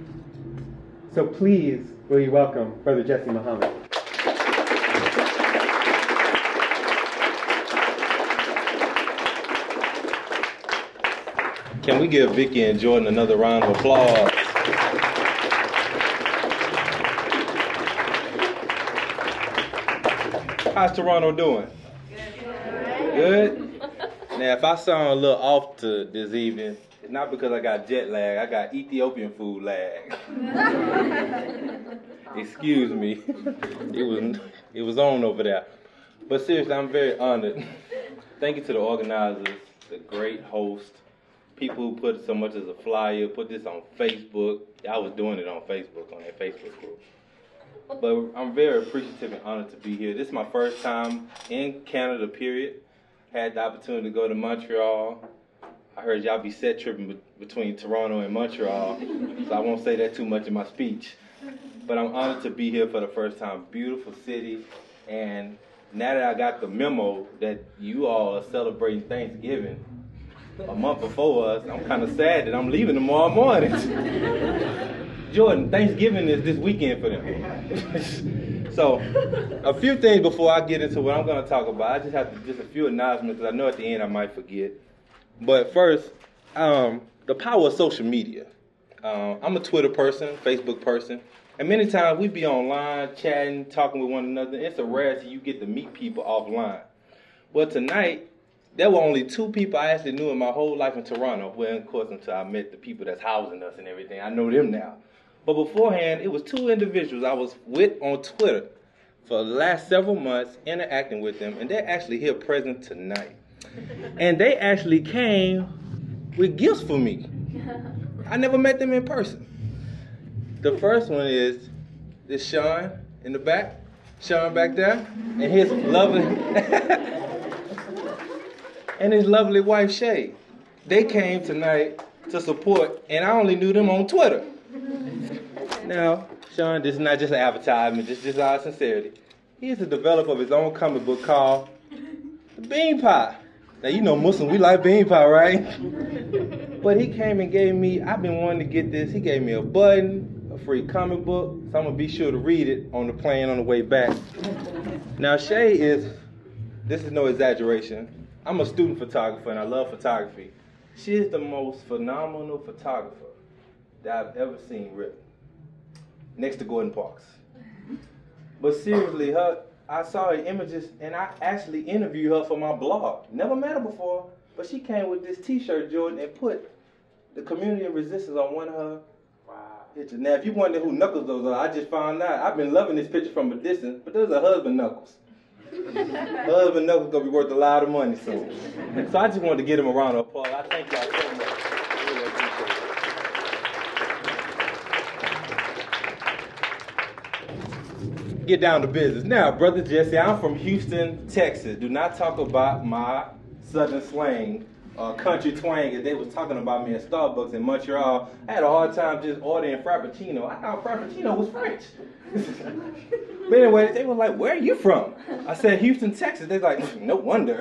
So please, will you welcome Brother Jesse Muhammad. Can we give Vicky and Jordan another round of applause? How's Toronto doing? Good? Now, if I sound a little off to this evening, it's not because I got jet lag. I got Ethiopian food lag. Excuse me. It was on over there. But seriously, I'm very honored. Thank you to the organizers, the great host, people who put so much as a flyer, put this on Facebook. I was doing it on Facebook, on that Facebook group. But I'm very appreciative and honored to be here. This is my first time in Canada, period. Had the opportunity to go to Montreal. I heard y'all be set tripping between Toronto and Montreal, so I won't say that too much in my speech. But I'm honored to be here for the first time. Beautiful city, and now that I got the memo that you all are celebrating Thanksgiving a month before us, I'm kind of sad that I'm leaving tomorrow morning. Jordan, Thanksgiving is this weekend for them. So, a few things before I get into what I'm going to talk about. I just have just a few announcements because I know at the end I might forget. But first, the power of social media. I'm a Twitter person, Facebook person, and many times we be online, chatting, talking with one another. It's a rarity you get to meet people offline. Well, tonight, there were only 2 people I actually knew in my whole life in Toronto. Well, of course, until I met the people that's housing us and everything. I know them now. But beforehand, it was 2 individuals I was with on Twitter for the last several months, interacting with them, and they're actually here present tonight. And they actually came with gifts for me. I never met them in person. The first one is Sean in the back. Sean back there. And his lovely and his lovely wife Shay. They came tonight to support, and I only knew them on Twitter. Now, Sean, this is not just an advertisement, this is just our sincerity. He is the developer of his own comic book called The Bean Pie. Now, you know Muslims, we like bean pie, right? But he came and gave me, I've been wanting to get this, he gave me a button, a free comic book, so I'm going to be sure to read it on the plane on the way back. Now, Shay this is no exaggeration, I'm a student photographer and I love photography. She is the most phenomenal photographer that I've ever seen written, next to Gordon Parks. But seriously, I saw her images, and I actually interviewed her for my blog. Never met her before, but she came with this T-shirt, Jordan, and put the Community of Resistance on one of her pictures. Now, if you wonder who Knuckles those are, I just found out. I've been loving this picture from a distance, but those are husband Knuckles. Husband Knuckles gonna be worth a lot of money soon. So I just wanted to give him a round of applause. I thank y'all so much. I really appreciate it. Get down to business. Now, Brother Jesse, I'm from Houston, Texas. Do not talk about my southern slang, country twang, as they was talking about me at Starbucks in Montreal. I had a hard time just ordering Frappuccino. I thought Frappuccino was French. But anyway, they were like, where are you from? I said, Houston, Texas. They're like, no wonder.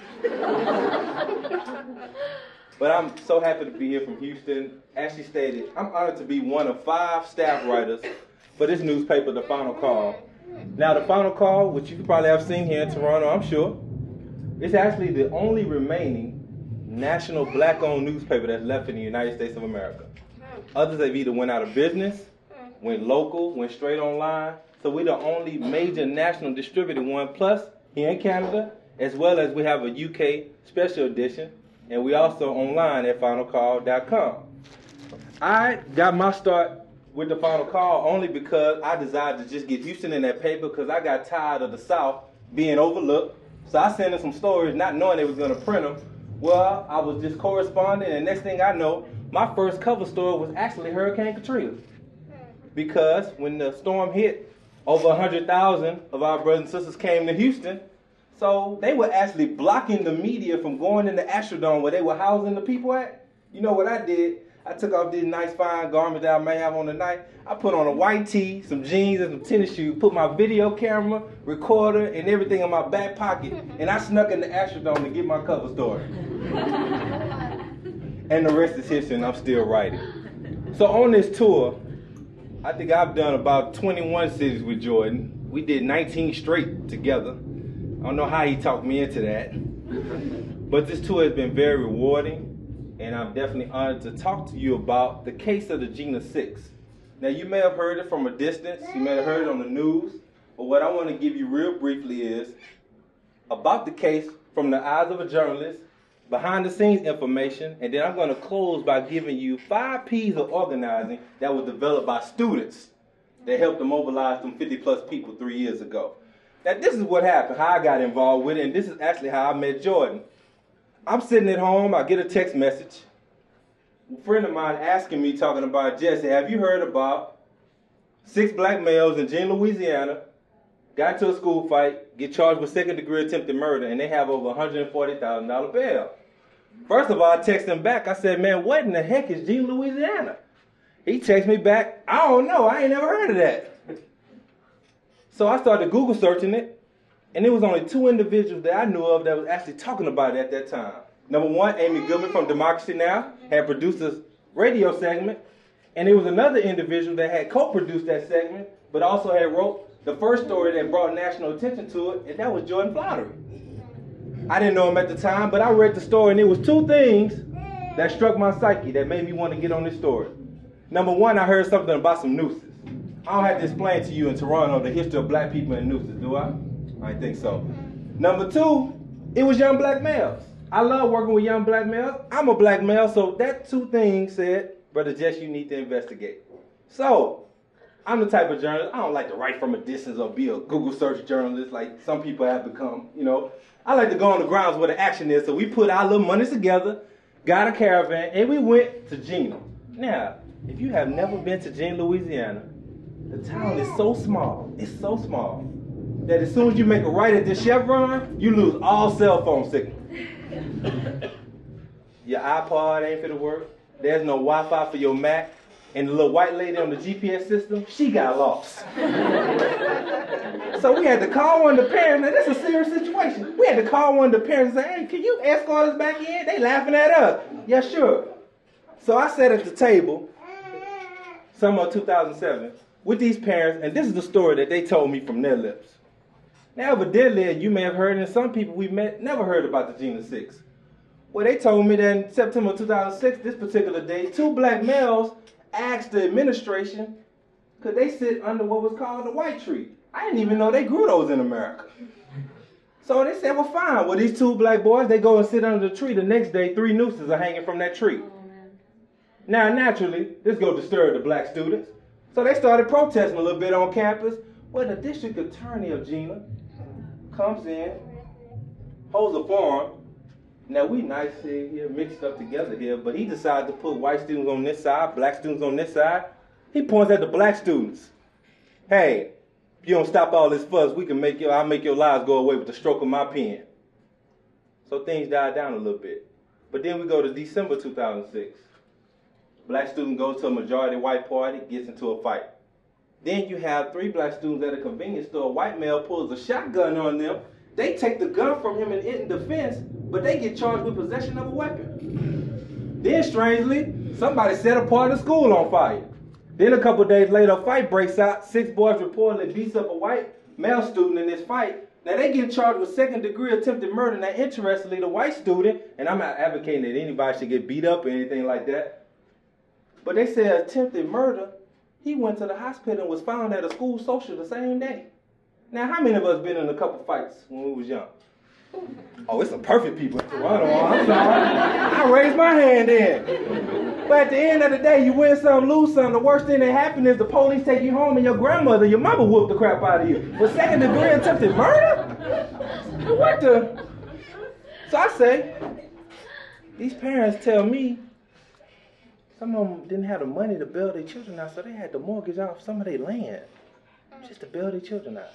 But I'm so happy to be here from Houston. Ashley stated, I'm honored to be one of 5 staff writers for this newspaper, The Final Call. Now, The Final Call, which you probably have seen here in Toronto, I'm sure, it's actually the only remaining national black-owned newspaper that's left in the United States of America. Others have either went out of business, went local, went straight online. So we're the only major national distributed one. Plus, here in Canada, as well as we have a UK special edition, and we also online at finalcall.com. I got my start with The Final Call only because I decided to just get Houston in that paper because I got tired of the South being overlooked. So I sent in some stories not knowing they was going to print them. Well, I was just corresponding, and next thing I know, my first cover story was actually Hurricane Katrina. Because when the storm hit, over 100,000 of our brothers and sisters came to Houston. So they were actually blocking the media from going in the Astrodome where they were housing the people at. You know what I did? I took off these nice fine garments that I may have on tonight. I put on a white tee, some jeans, and some tennis shoes, put my video camera, recorder, and everything in my back pocket, and I snuck in the Astrodome to get my cover story. And the rest is history, and I'm still writing. So on this tour, I think I've done about 21 cities with Jordan. We did 19 straight together. I don't know how he talked me into that. But this tour has been very rewarding, and I'm definitely honored to talk to you about the case of the Jena 6. Now, you may have heard it from a distance. You may have heard it on the news. But what I want to give you real briefly is about the case from the eyes of a journalist, behind the scenes information, and then I'm going to close by giving you 5 P's of organizing that was developed by students that helped to mobilize them 50 plus people 3 years ago. Now this is what happened, how I got involved with it, and this is actually how I met Jordan. I'm sitting at home, I get a text message, a friend of mine asking me, talking about, Jesse, have you heard about 6 black males in Jean, Louisiana, got into a school fight, get charged with second-degree attempted murder, and they have over $140,000 bail. First of all, I texted him back. I said, man, what in the heck is Jean, Louisiana? He texted me back, I don't know. I ain't never heard of that. So I started Google searching it, and there was only 2 individuals that I knew of that was actually talking about it at that time. Number 1, Amy Goodman from Democracy Now! Had produced a radio segment, and there was another individual that had co-produced that segment, but also had wrote the first story that brought national attention to it, and that was Jordan Flattery. I didn't know him at the time, but I read the story, and there was 2 things that struck my psyche that made me want to get on this story. Number 1, I heard something about some nooses. I don't have to explain to you in Toronto the history of black people and nooses, do I? I think so. Number 2, it was young black males. I love working with young black males. I'm a black male, so that 2 things said, Brother Jess, you need to investigate. So, I'm the type of journalist, I don't like to write from a distance or be a Google search journalist like some people have become, you know. I like to go on the grounds where the action is, so we put our little money together, got a caravan, and we went to Gina. Now, if you have never been to Jean, Louisiana, the town is so small, it's so small, that as soon as you make a right at this Chevron, you lose all cell phone signal. Your iPod ain't finna work, there's no Wi-Fi for your Mac, and the little white lady on the GPS system, she got lost. So we had to call one of the parents. Now, this is a serious situation. We had to call one of the parents and say, hey, can you escort us back in? They laughing at us. Yeah, sure. So I sat at the table, summer of 2007, with these parents, and this is the story that they told me from their lips. Now, evidently, you may have heard, and some people we met never heard about the Gina 6. Well, they told me that in September 2006, this particular day, 2 black males asked the administration, could they sit under what was called the white tree? I didn't even know they grew those in America. So they said, well, fine. Well, these 2 black boys, they go and sit under the tree. The next day, 3 nooses are hanging from that tree. Now, naturally, this go disturb the black students. So they started protesting a little bit on campus. Well, the district attorney of Gina comes in, holds a forum. Now, we nice here, mixed up together here, but he decided to put white students on this side, black students on this side. He points at the black students. Hey, if you don't stop all this fuss, I'll make your lives go away with the stroke of my pen. So things died down a little bit. But then we go to December 2006. Black student goes to a majority white party, gets into a fight. Then you have 3 black students at a convenience store. A white male pulls a shotgun on them. They take the gun from him and in defense, but they get charged with possession of a weapon. Then, strangely, somebody set a part of the school on fire. Then a couple days later, a fight breaks out. 6 boys reportedly beats up a white male student in this fight. Now, they get charged with second-degree attempted murder. Now, interestingly, the white student, and I'm not advocating that anybody should get beat up or anything like that, but they said attempted murder, he went to the hospital and was found at a school social the same day. Now, how many of us been in a couple fights when we was young? Oh, it's some perfect people in Toronto. I'm sorry. I raised my hand in. But at the end of the day, you win some, lose some. The worst thing that happened is the police take you home and your grandmother, your mama whooped the crap out of you. For second-degree attempted murder? What the? So I say, these parents tell me some of them didn't have the money to bail their children out, so they had to mortgage off some of their land just to bail their children out.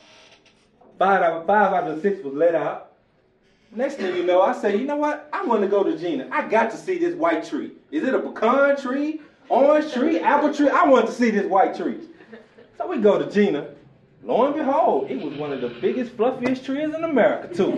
5 out of the 6 was let out. Next thing you know, I say, you know what? I want to go to Gina. I got to see this white tree. Is it a pecan tree, orange tree, apple tree? I want to see this white tree. So we go to Gina. Lo and behold, it was one of the biggest, fluffiest trees in America, too.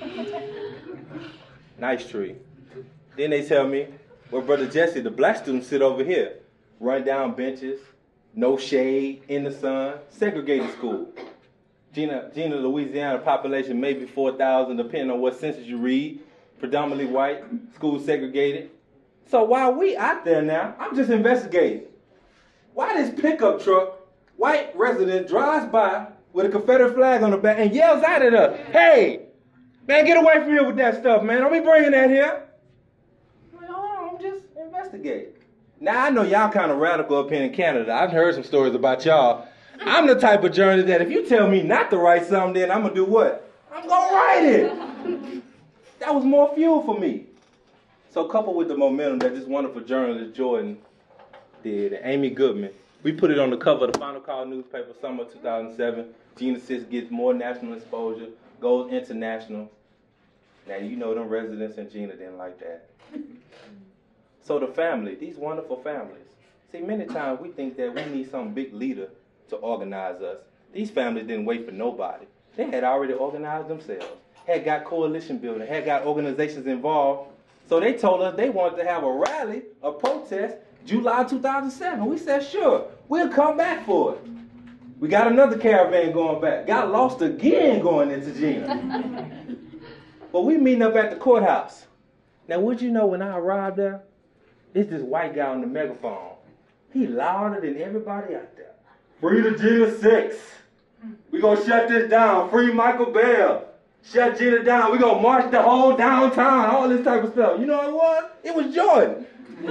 Nice tree. Then they tell me, well, Brother Jesse, the black students sit over here. Run down benches, no shade, in the sun, segregated school. Gina, Louisiana population maybe 4,000, depending on what census you read. Predominantly white, school segregated. So while we out there now, I'm just investigating. Why this pickup truck, white resident, drives by with a Confederate flag on the back and yells out at us, "Hey, man, get away from here with that stuff, man. Don't be bringing that here." I'm like, hold on, I'm just investigating. Now, I know y'all kind of radical up here in Canada. I've heard some stories about y'all. I'm the type of journalist that if you tell me not to write something, then I'm going to do what? I'm going to write it. That was more fuel for me. So coupled with the momentum that this wonderful journalist Jordan did, and Amy Goodman, we put it on the cover of the Final Call newspaper, summer 2007. Gina Sis gets more national exposure, goes international. Now, you know them residents in Gina didn't like that. So the family, these wonderful families. See, many times we think that we need some big leader to organize us. These families didn't wait for nobody. They had already organized themselves, had got coalition building, had got organizations involved. So they told us they wanted to have a rally, a protest, July 2007. We said, sure, we'll come back for it. We got another caravan going back. Got lost again going into Gina. But we meeting up at the courthouse. Now, would you know when I arrived there, it's this white guy on the megaphone. He louder than everybody out there. Free the Gina 6. We gonna shut this down. Free Michael Bell. Shut Gina down. We gonna march the whole downtown. All this type of stuff. You know what it was? It was Jordan.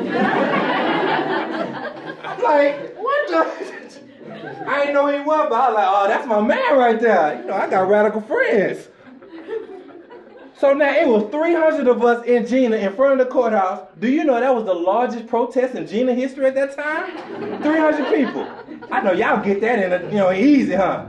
I'm like, what the? I didn't know who he was, but I was like, oh, that's my man right there. You know, I got radical friends. So now it was 300 of us in Gina in front of the courthouse. Do you know that was the largest protest in Gina history at that time? 300 people. I know y'all get that in easy, huh?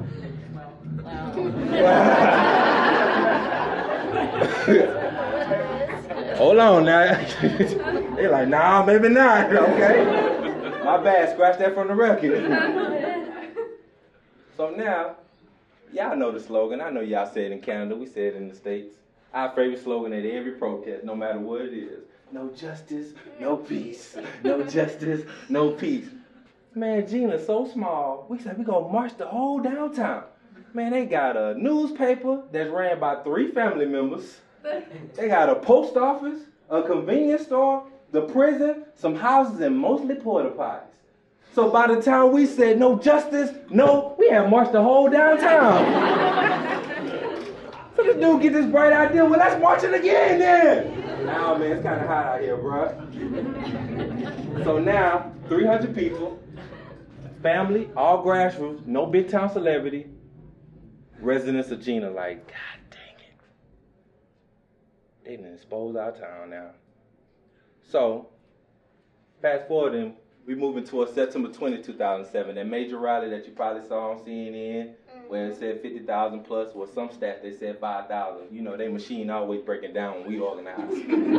Hold on now. They're like, nah, maybe not. Okay. My bad. Scratch that from the record. So now, y'all know the slogan. I know y'all say it in Canada. We say it in the States. Our favorite slogan at every protest, no matter what it is. No justice, no peace. No justice, no peace. Man, Gina's so small. We said we're going to march the whole downtown. Man, they got a newspaper that's ran by 3 family members. They got a post office, a convenience store, the prison, some houses, and mostly porta potties. So by the time we said no justice, no, we had marched the whole downtown. So the dude get this bright idea, well, let's march it again then. Nah, man, it's kind of hot out here, bro. So now, 300 people, family, all grassroots, no big town celebrity, residents of Gina like, God dang it. They done exposed our town now. So, fast forward and we move into a September 20, 2007, that major rally that you probably saw on CNN, where it said 50,000 plus, or some stats they said 5,000. You know, they machine always breaking down when we organize.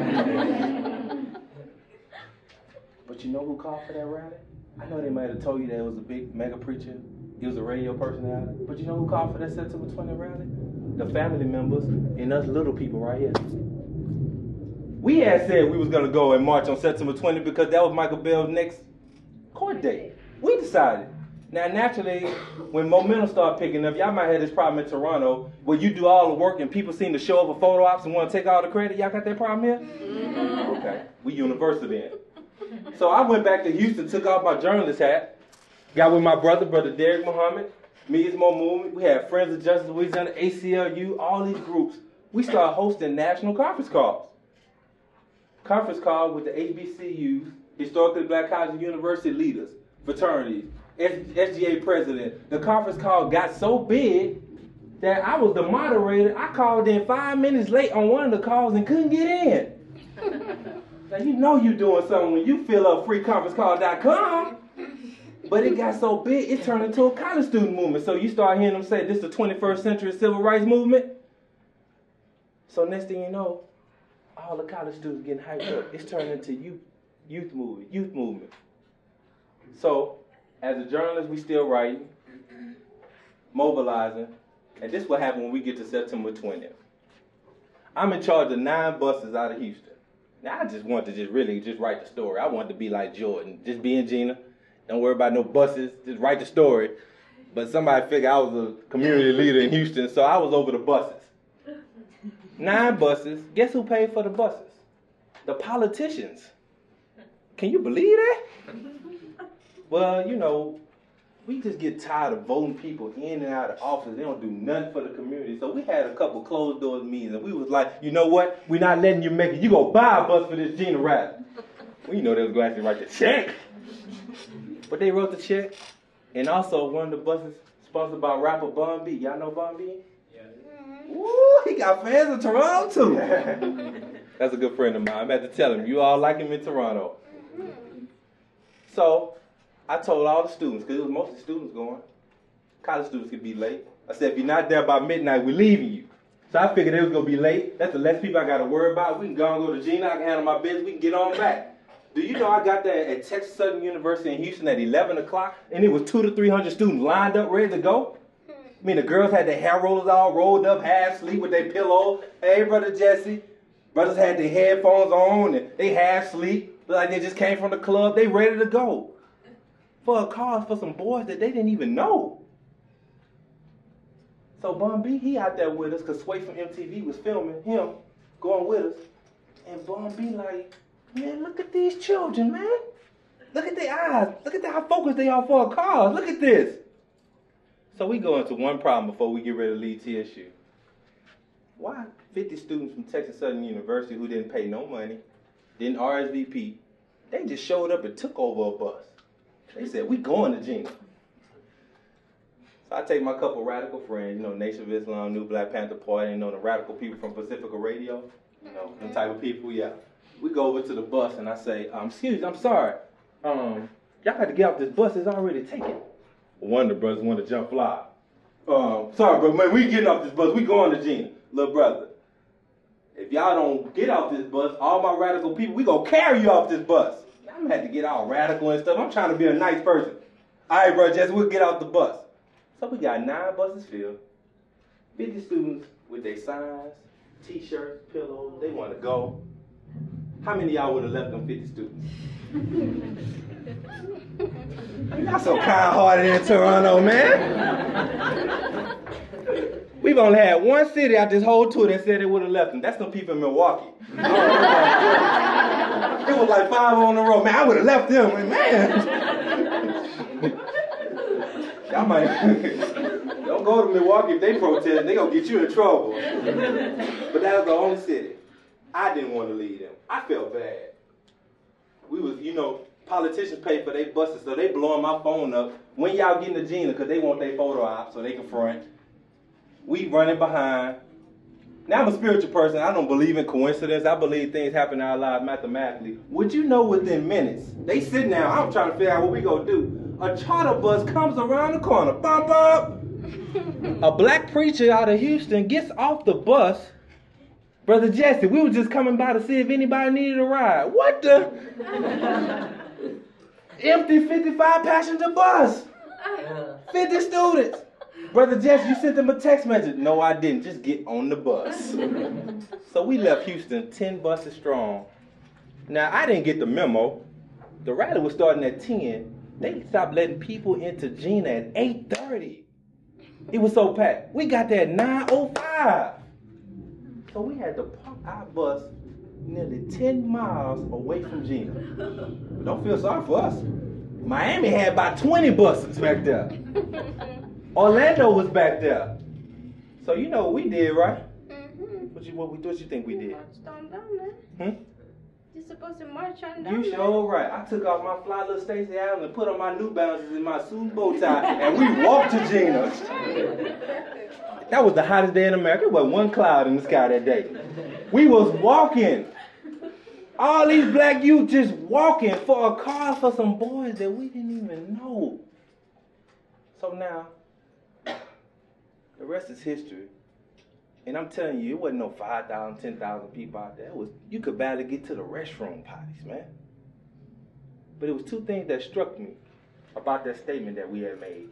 But you know who called for that rally? I know they might have told you that it was a big mega preacher. He was a radio personality. But you know who called for that September 20 rally? The family members and us little people right here. We had said we was going to go and march on September 20 because that was Michael Bell's next court date. We decided. Now, naturally, when momentum started picking up, y'all might have this problem in Toronto where you do all the work and people seem to show up for photo ops and want to take all the credit. Y'all got that problem here? Mm-hmm. Okay. We universal then. So I went back to Houston, took off my journalist hat, got with my brother Derek Muhammad, Me Is More Movement. We had Friends of Justice Louisiana, ACLU, all these groups. We started hosting national conference calls. Conference call with the HBCUs, Historically Black College and University leaders, fraternities, SGA president. The conference call got so big that I was the moderator. I called in 5 minutes late on one of the calls and couldn't get in. Now, you know you're doing something when you fill up freeconferencecall.com. But it got so big, it turned into a college student movement. So you start hearing them say, this is the 21st century civil rights movement. So next thing you know, all the college students getting hyped up. It's turned into youth movement. So, as a journalist, we still writing, mobilizing, and this is what happened when we get to September 20th. I'm in charge of 9 buses out of Houston. Now, I just wanted to really write the story. I wanted to be like Jordan, just be in Gina. Don't worry about no buses, just write the story. But somebody figured I was a community leader in Houston, so I was over the buses. 9 buses. Guess who paid for the buses? The politicians. Can you believe that? Well, you know, we just get tired of voting people in and out of office. They don't do nothing for the community. So we had a couple closed doors meetings, and we was like, you know what? We're not letting you make it. You go buy a bus for this Gina rally. Well, you know they was going to write the check. But they wrote the check. And also one of the buses sponsored by rapper Bun B. Y'all know Bun B? Yeah. Woo, he got fans in Toronto too. That's a good friend of mine. I had to tell him, you all like him in Toronto. So I told all the students, because it was mostly students going, college students could be late. I said, if you're not there by midnight, we're leaving you. So I figured they was going to be late. That's the less people I got to worry about. We can go and go to Gina. I can handle my business. We can get on back. Do you know I got there at Texas Southern University in Houston at 11 o'clock, and it was 200 to 300 students lined up, ready to go? I mean, the girls had their hair rollers all rolled up, half asleep with their pillow. Hey, Brother Jesse. Brothers had their headphones on, and they half asleep, like they just came from the club. They ready to go for a cause for some boys that they didn't even know. So Bun B, he out there with us, because Sway from MTV was filming him going with us. And Bun B like, man, look at these children, man. Look at their eyes. Look at how focused they are for a cause. Look at this. So we go into one problem before we get ready to leave TSU. Why 50 students from Texas Southern University who didn't pay no money, didn't RSVP, they just showed up and took over a bus. They said, we going to Gina. So I take my couple radical friends, Nation of Islam, New Black Panther Party, the radical people from Pacifica Radio, them type of people, yeah. We go over to the bus and I say, excuse me, I'm sorry. Y'all got to get off this bus, it's already taken. One of the brothers wanted to jump fly. Sorry, bro, man, we getting off this bus, we going to Gina. Little brother, if y'all don't get off this bus, all my radical people, we gonna carry you off this bus. I'm gonna have to get all radical and stuff. I'm trying to be a nice person. All right, bro, Jesse, we'll get off the bus. So we got 9 buses filled, 50 students with their signs, t-shirts, pillows, they want to go. How many of y'all would have left them 50 students? Y'all so kind-hearted in Toronto, man. We've only had one city out this whole tour that said they would have left them. That's some people in Milwaukee. It was like 5 on the road. Man, I would have left them. Man. Y'all might don't go to Milwaukee if they protest. They gonna get you in trouble. But that was the only city. I didn't want to leave them. I felt bad. We was, politicians pay for their buses, so they blowing my phone up. When y'all getting to Gina, because they want their photo op so they can front. We running behind. Now I'm a spiritual person. I don't believe in coincidence. I believe things happen in our lives mathematically. Would you know within minutes, they sitting down, I'm trying to figure out what we gonna do. A charter bus comes around the corner. Bump up. A black preacher out of Houston gets off the bus. Brother Jesse, we were just coming by to see if anybody needed a ride. What the? Empty 55 passenger bus. 50 students. Brother Jesse, you sent them a text message. No, I didn't. Just get on the bus. So we left Houston 10 buses strong. Now, I didn't get the memo. The rally was starting at 10. They stopped letting people into Gina at 8:30. It was so packed. We got there at 9:05. So we had to park our bus nearly 10 miles away from Gina. But don't feel sorry for us. Miami had about 20 buses back there. Orlando was back there. So you know what we did, right? Mm-hmm. What you think we did? Marched on down there. You're supposed to march on down You there. sure right. I took off my fly little Stacey Adams and put on my New Balances and my suit and bow tie, and we walked to Gina. That was the hottest day in America. There wasn't one cloud in the sky that day. We was walking. All these black youth just walking for a cause for some boys that we didn't even know. So now, the rest is history. And I'm telling you, it wasn't no 5,000, 10,000 people out there. You could barely get to the restroom parties, man. But it was 2 things that struck me about that statement that we had made.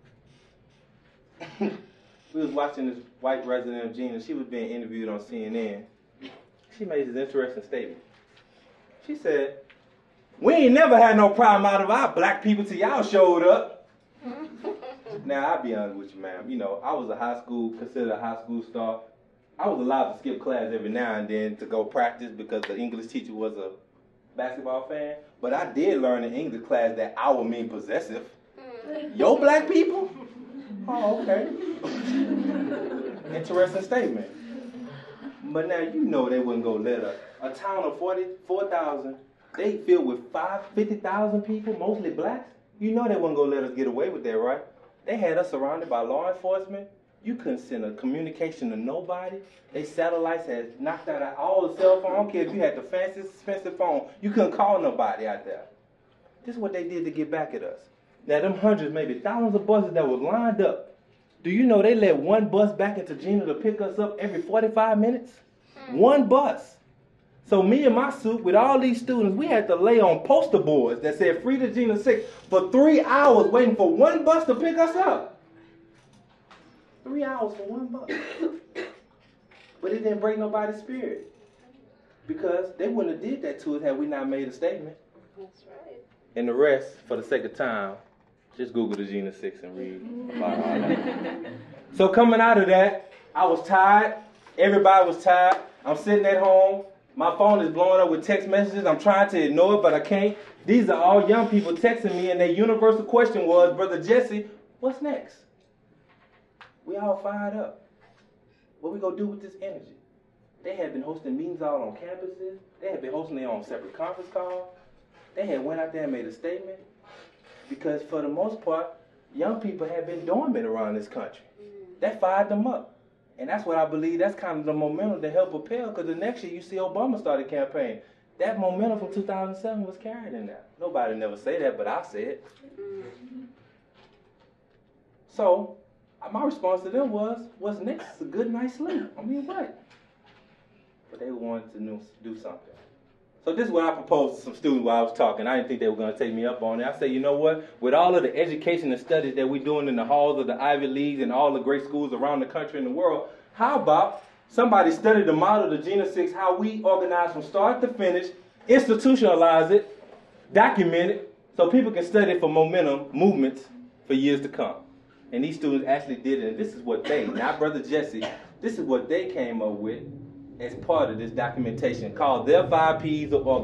We was watching this white resident of Gina. She was being interviewed on CNN. She made this interesting statement. She said, we ain't never had no problem out of our black people till y'all showed up. Now, I'll be honest with you, ma'am. I was considered a high school star. I was allowed to skip class every now and then to go practice because the English teacher was a basketball fan. But I did learn in English class that I would mean possessive. Your black people? Oh, okay. Interesting statement. But now you know they wouldn't go let a town of 44,000, they filled with 50,000 people, mostly blacks. You know they wouldn't go let us get away with that, right? They had us surrounded by law enforcement. You couldn't send a communication to nobody. They satellites had knocked out all the cell phones. I don't care if you had the fanciest, expensive phone. You couldn't call nobody out there. This is what they did to get back at us. Now, them hundreds, maybe thousands of buses that was lined up. Do you know they let one bus back into Gina to pick us up every 45 minutes? One bus. So me and my suit with all these students, we had to lay on poster boards that said free to Gina 6 for 3 hours waiting for one bus to pick us up. 3 hours for one bus. But it didn't break nobody's spirit. Because they wouldn't have did that to us had we not made a statement. That's right. And the rest, for the sake of time, just Google the Gina 6 and read about all that. So coming out of that, I was tired. Everybody was tired. I'm sitting at home. My phone is blowing up with text messages. I'm trying to ignore it, but I can't. These are all young people texting me, and their universal question was, Brother Jesse, what's next? We all fired up. What we gonna do with this energy? They had been hosting meetings all on campuses. They had been hosting their own separate conference calls. They had went out there and made a statement. Because for the most part, young people had been dormant around this country. That fired them up. And that's what I believe, that's kind of the momentum to help propel, because the next year you see Obama started campaign. That momentum from 2007 was carried in that. Nobody never say that, but I say it. So, my response to them was, what's next is a good night's sleep. I mean, what? But they wanted to do something. So this is what I proposed to some students while I was talking. I didn't think they were going to take me up on it. I said, you know what? With all of the education and studies that we're doing in the halls of the Ivy Leagues and all the great schools around the country and the world, how about somebody study the model of the Gina 6, how we organize from start to finish, institutionalize it, document it, so people can study for momentum, movements for years to come. And these students actually did it. And this is what they, not Brother Jesse, this is what they came up with as part of this documentation called their 5 P's of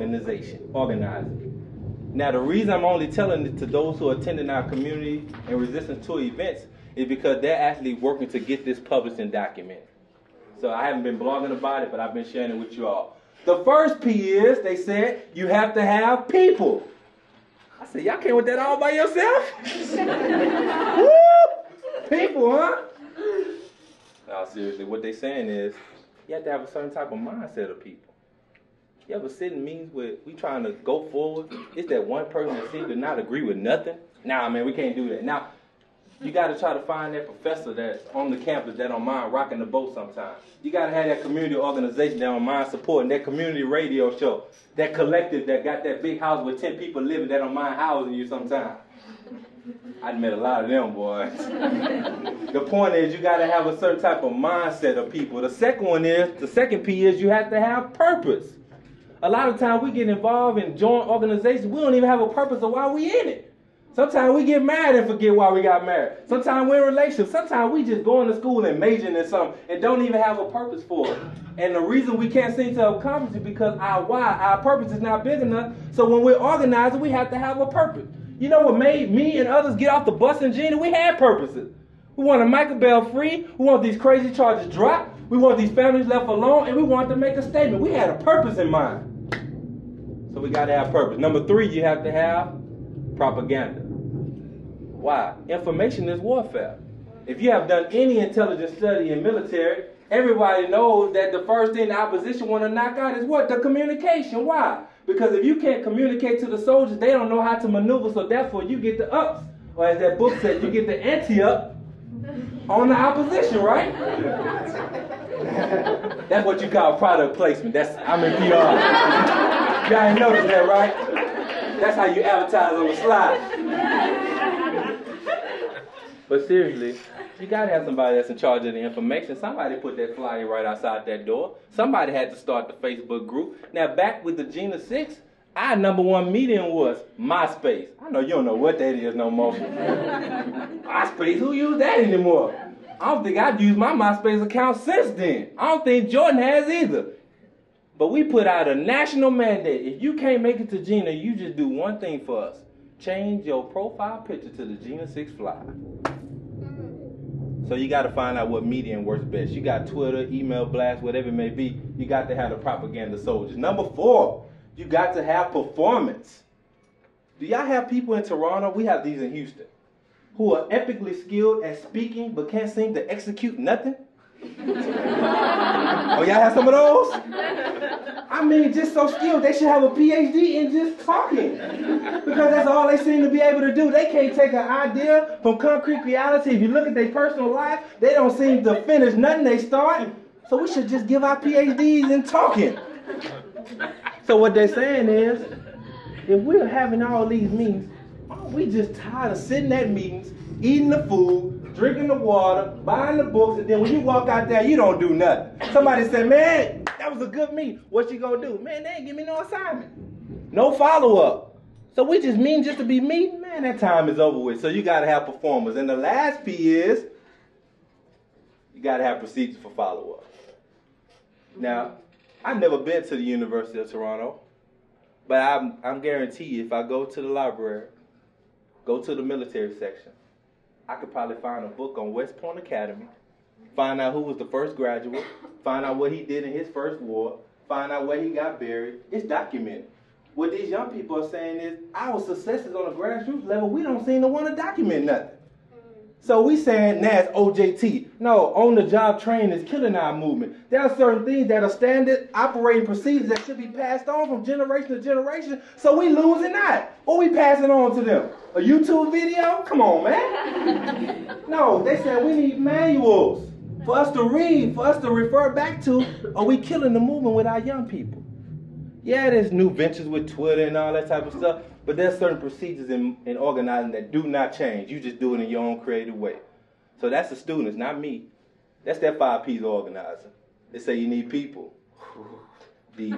organizing. Now, the reason I'm only telling it to those who are attending our community and resistance tour events is because they're actually working to get this published and documented. So I haven't been blogging about it, but I've been sharing it with you all. The first P is, they said, you have to have people. I said, y'all came with that all by yourself? Woo! People, huh? No, seriously, what they're saying is, you have to have a certain type of mindset of people. You ever sit in meetings where we trying to go forward? It's that one person that seems to not agree with nothing. Nah, man, we can't do that. Now, you got to try to find that professor that's on the campus that don't mind rocking the boat sometimes. You got to have that community organization that don't mind supporting, that community radio show, that collective that got that big house with 10 people living that don't mind housing you sometimes. I met a lot of them, boys. The point is, you got to have a certain type of mindset of people. The second P is you have to have purpose. A lot of times we get involved in joint organizations, we don't even have a purpose of why we in it. Sometimes we get married and forget why we got married. Sometimes we're in relationships. Sometimes we just going to school and majoring in something and don't even have a purpose for it. And the reason we can't seem to accomplish it is because our purpose is not big enough. So when we're organizing, we have to have a purpose. You know what made me and others get off the bus in Gina? We had purposes. We wanted Michael Bell free. We want these crazy charges dropped. We want these families left alone. And we wanted to make a statement. We had a purpose in mind. So we got to have purpose. Number 3, you have to have propaganda. Why? Information is warfare. If you have done any intelligence study in military, everybody knows that the first thing the opposition want to knock out is what? The communication. Why? Because if you can't communicate to the soldiers, they don't know how to maneuver, so therefore you get the ups. Or as that book said, you get the anti-up on the opposition, right? That's what you call product placement. I'm in PR. Y'all ain't noticed that, right? That's how you advertise on the slide. But seriously, you got to have somebody that's in charge of the information. Somebody put that flyer right outside that door. Somebody had to start the Facebook group. Now, back with the Gina 6, our number 1 medium was MySpace. I know you don't know what that is no more. MySpace, who used that anymore? I don't think I've used my MySpace account since then. I don't think Jordan has either. But we put out a national mandate. If you can't make it to Gina, you just do one thing for us. change your profile picture to the Gina 6 fly. So you got to find out what medium works best. You got Twitter, email blast, whatever it may be. You got to have the propaganda soldiers. Number 4, you got to have performance. Do y'all have people in Toronto? We have these in Houston who are epically skilled at speaking but can't seem to execute nothing. Oh, y'all have some of those? I mean, just so skilled, they should have a PhD in just talking. Because that's all they seem to be able to do. They can't take an idea from concrete reality. If you look at their personal life, they don't seem to finish nothing they start. So we should just give our PhDs in talking. So what they're saying is, if we're having all these meetings, aren't we just tired of sitting at meetings, eating the food, drinking the water, buying the books, and then when you walk out there, you don't do nothing? Somebody said, man, that was a good meeting. What you gonna do? Man, they ain't give me no assignment. No follow-up. So we just meeting just to be meeting? Man, that time is over with. So you gotta have performers. And the last P is, you gotta have procedures for follow-up. Now, I've never been to the University of Toronto, but I'm guaranteed if I go to the library, go to the military section, I could probably find a book on West Point Academy, find out who was the first graduate, find out what he did in his first war, find out where he got buried. It's documented. What these young people are saying is, our successes on a grassroots level, we don't seem to want to document nothing. So we saying, nah, it's OJT. No, on-the-job training is killing our movement. There are certain things that are standard operating procedures that should be passed on from generation to generation, so we losing that. What we passing on to them? A YouTube video? Come on, man. No, they said we need manuals for us to read, for us to refer back to, or we killing the movement with our young people. Yeah, there's new ventures with Twitter and all that type of stuff, but there's certain procedures in organizing that do not change. You just do it in your own creative way. So that's the students, not me. That's that 5 P's organizer. They say you need people. Deep.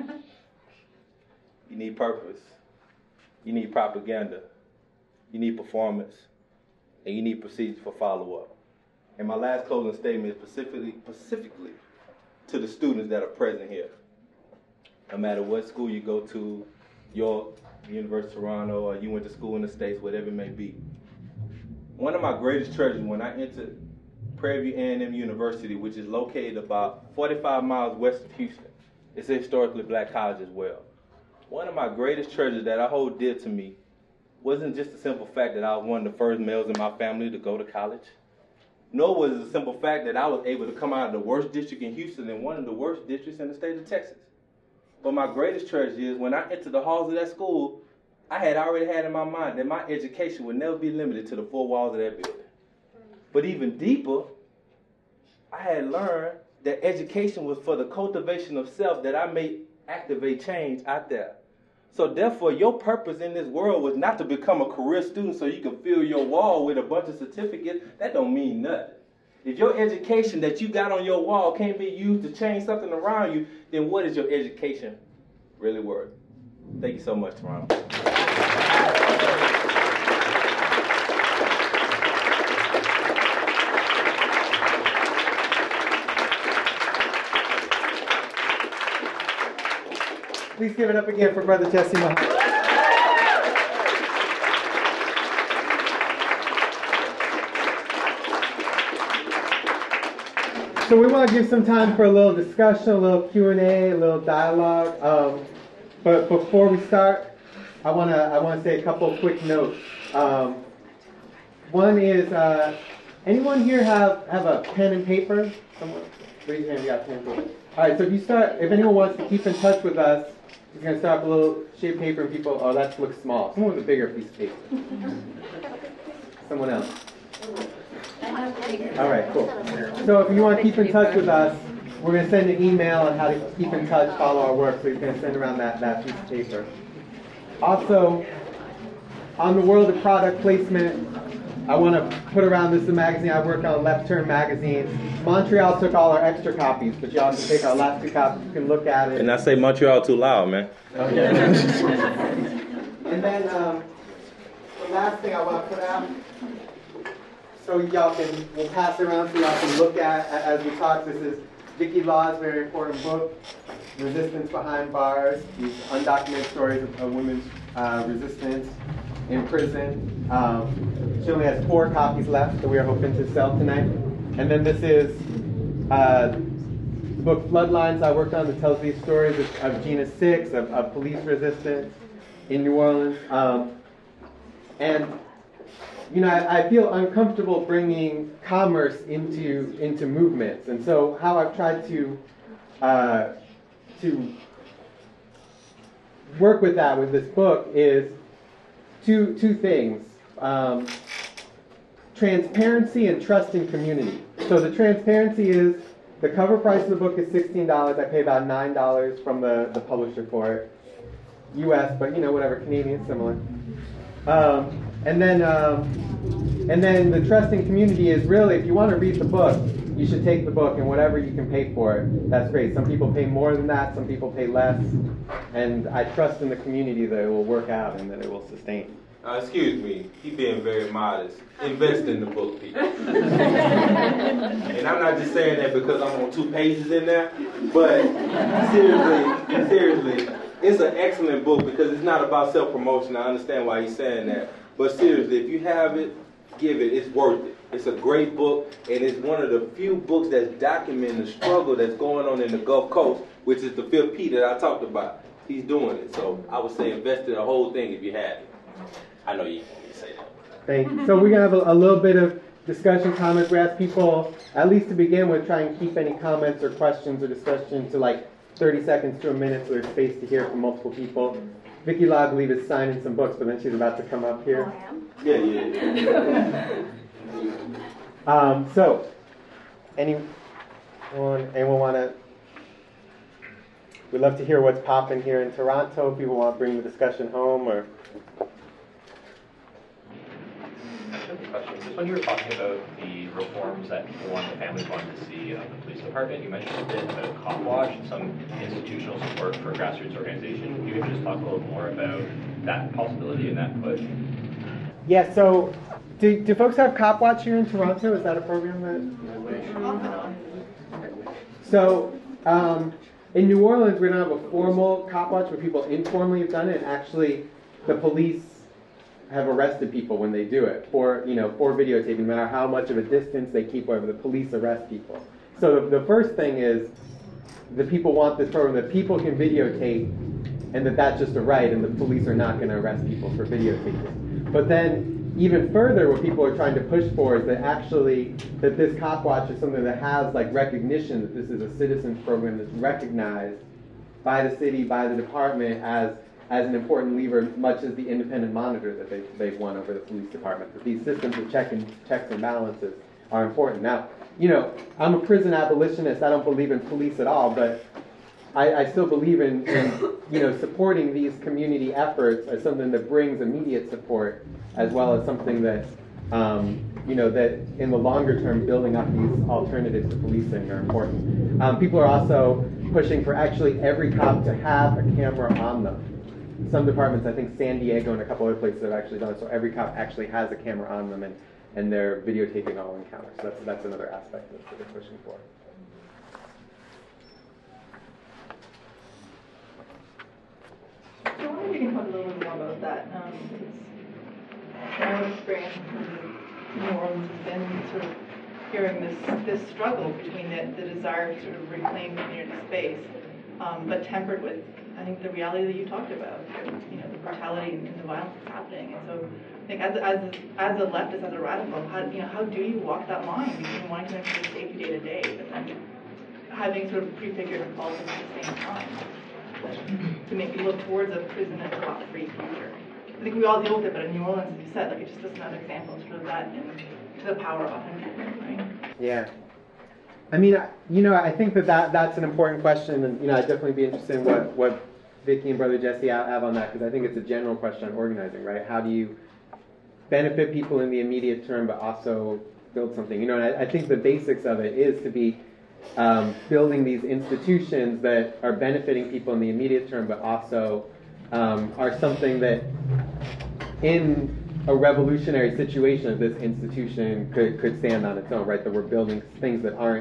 You need purpose. You need propaganda. You need performance. And you need procedures for follow-up. And my last closing statement is specifically to the students that are present here. No matter what school you go to, York, University of Toronto, or you went to school in the States, whatever it may be. One of my greatest treasures when I entered Prairie View A&M University, which is located about 45 miles west of Houston. It's a historically black college as well. One of my greatest treasures that I hold dear to me wasn't just the simple fact that I was one of the first males in my family to go to college, nor was it the simple fact that I was able to come out of the worst district in Houston and one of the worst districts in the state of Texas. But my greatest treasure is when I entered the halls of that school, I had already had in my mind that my education would never be limited to the 4 walls of that building. But even deeper, I had learned that education was for the cultivation of self, that I may activate change out there. So therefore, your purpose in this world was not to become a career student so you can fill your wall with a bunch of certificates. That don't mean nothing. If your education that you got on your wall can't be used to change something around you, then what is your education really worth? Thank you so much, Toronto. Please give it up again for Brother Jesse Muhammad. So we want to give some time for a little discussion, a little Q&A, a little dialogue. But before we start, I want to say a couple quick notes. One is, anyone here have a pen and paper? Someone raise your hand. You got a pen and paper. All right. So if anyone wants to keep in touch with us, we're going to start with a little sheet of paper, and people. Oh, that looks small. Someone with a bigger piece of paper. Someone else. All right, cool. So if you want to keep in touch with us, we're going to send an email on how to keep in touch, follow our work, so you're going to send around that piece of paper. Also, on the world of product placement, I want to put around this magazine. I work on Left Turn magazine. Montreal took all our extra copies, but y'all can take our last 2 copies. You can look at it. And I say Montreal too loud, man. Okay. And then the last thing I want to put out, so we'll pass it around so y'all can look at as we talk. This is Vicki Law's very important book, Resistance Behind Bars, these undocumented stories of women's resistance. in prison. She only has 4 copies left that we are hoping to sell tonight. And then this is the book Floodlines I worked on that tells these stories of Gina Six, of police resistance in New Orleans. And I feel uncomfortable bringing commerce into movements. And so how I've tried to work with that with this book is two things. Transparency and trust in community. So the transparency is the cover price of the book is $16. I pay about $9 from the publisher for it. US, but whatever, Canadian, similar. And then the trust in community is really, if you want to read the book, you should take the book, and whatever you can pay for it, that's great. Some people pay more than that, some people pay less, and I trust in the community that it will work out and that it will sustain. Excuse me, he's being very modest. Invest in the book, people. And I'm not just saying that because I'm on 2 pages in there, but seriously, it's an excellent book because it's not about self-promotion. I understand why he's saying that. But seriously, if you have it, give it. It's worth it. It's a great book, and it's one of the few books that's documenting the struggle that's going on in the Gulf Coast, which is the 5th P that I talked about. He's doing it. So I would say invest in the whole thing if you have it. I know you want me to say that. Thank you. So we're going to have a little bit of discussion, comments. We ask people, at least to begin with, try and keep any comments or questions or discussion to like 30 seconds to a minute so there's space to hear from multiple people. Vicki Law, I believe, is signing some books, but then she's about to come up here. Oh, I am? Yeah. So, anyone want to? We'd love to hear what's popping here in Toronto. People want to bring the discussion home, or. Question. Just when you were talking about the reforms that people want, the families wanted to see of the police department, you mentioned a bit about Cop Watch and some institutional support for grassroots organization. Can you maybe just talk a little more about that possibility and that push? Yeah, so do folks have Cop Watch here in Toronto? Is that a program that? So in New Orleans, we don't have a formal Cop Watch, but people informally have done it. And actually, the police have arrested people when they do it for videotaping, no matter how much of a distance they keep, whatever. The police arrest people. So the first thing is the people want this program that people can videotape, and that's just a right, and the police are not going to arrest people for videotaping. But then even further, what people are trying to push for is that this Cop Watch is something that has like recognition that this is a citizens program that's recognized by the city, by the department as an important lever, much as the independent monitor that they've won over the police department. That these systems of checks and balances are important. Now, I'm a prison abolitionist. I don't believe in police at all, but I still believe in supporting these community efforts as something that brings immediate support, as well as something that that in the longer term, building up these alternatives to policing are important. People are also pushing for actually every cop to have a camera on them. Some departments, I think San Diego and a couple other places have actually done it, so every cop actually has a camera on them and they're videotaping all encounters. So that's another aspect that they're pushing for. So I wonder if you can talk a little bit more about that. My own experience in New Orleans has been sort of hearing this struggle between the desire to sort of reclaim community space, but tempered with, I think, the reality that you talked about, the brutality and the violence that's happening. And so I think as a leftist, as a radical, how do you walk that line between wanting to make sure safety day to day, but then having sort of prefigured politics at the same time to make you look towards a prison and cop-free future? I think we all deal with it, but in New Orleans, as you said, it's just another example of sort of that to the power of authenticity, right? Yeah. I mean, I think that's an important question, and I'd definitely be interested in what Vicki and Brother Jesse have on that, because I think it's a general question on organizing, right? How do you benefit people in the immediate term, but also build something? And I think the basics of it is to be building these institutions that are benefiting people in the immediate term, but also are something that, in a revolutionary situation, this institution could stand on its own, right? That we're building things that aren't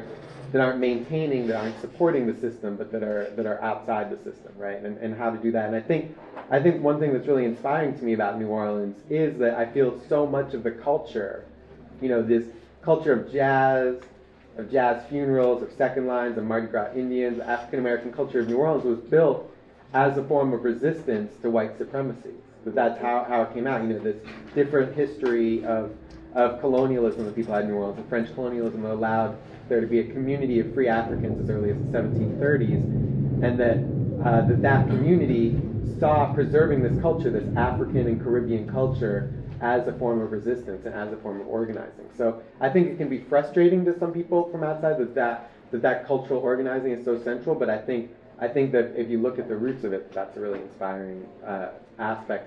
maintaining, that aren't supporting the system, but that are outside the system, right? And how to do that. And I think one thing that's really inspiring to me about New Orleans is that I feel so much of the culture, this culture of jazz funerals, of second lines, of Mardi Gras Indians, the African American culture of New Orleans was built as a form of resistance to white supremacy. But that's how it came out. This different history of colonialism that people had in New Orleans. The French colonialism allowed there to be a community of free Africans as early as the 1730s, and that community saw preserving this culture, this African and Caribbean culture, as a form of resistance and as a form of organizing. So I think it can be frustrating to some people from outside that cultural organizing is so central, but I think that if you look at the roots of it, that's a really inspiring aspect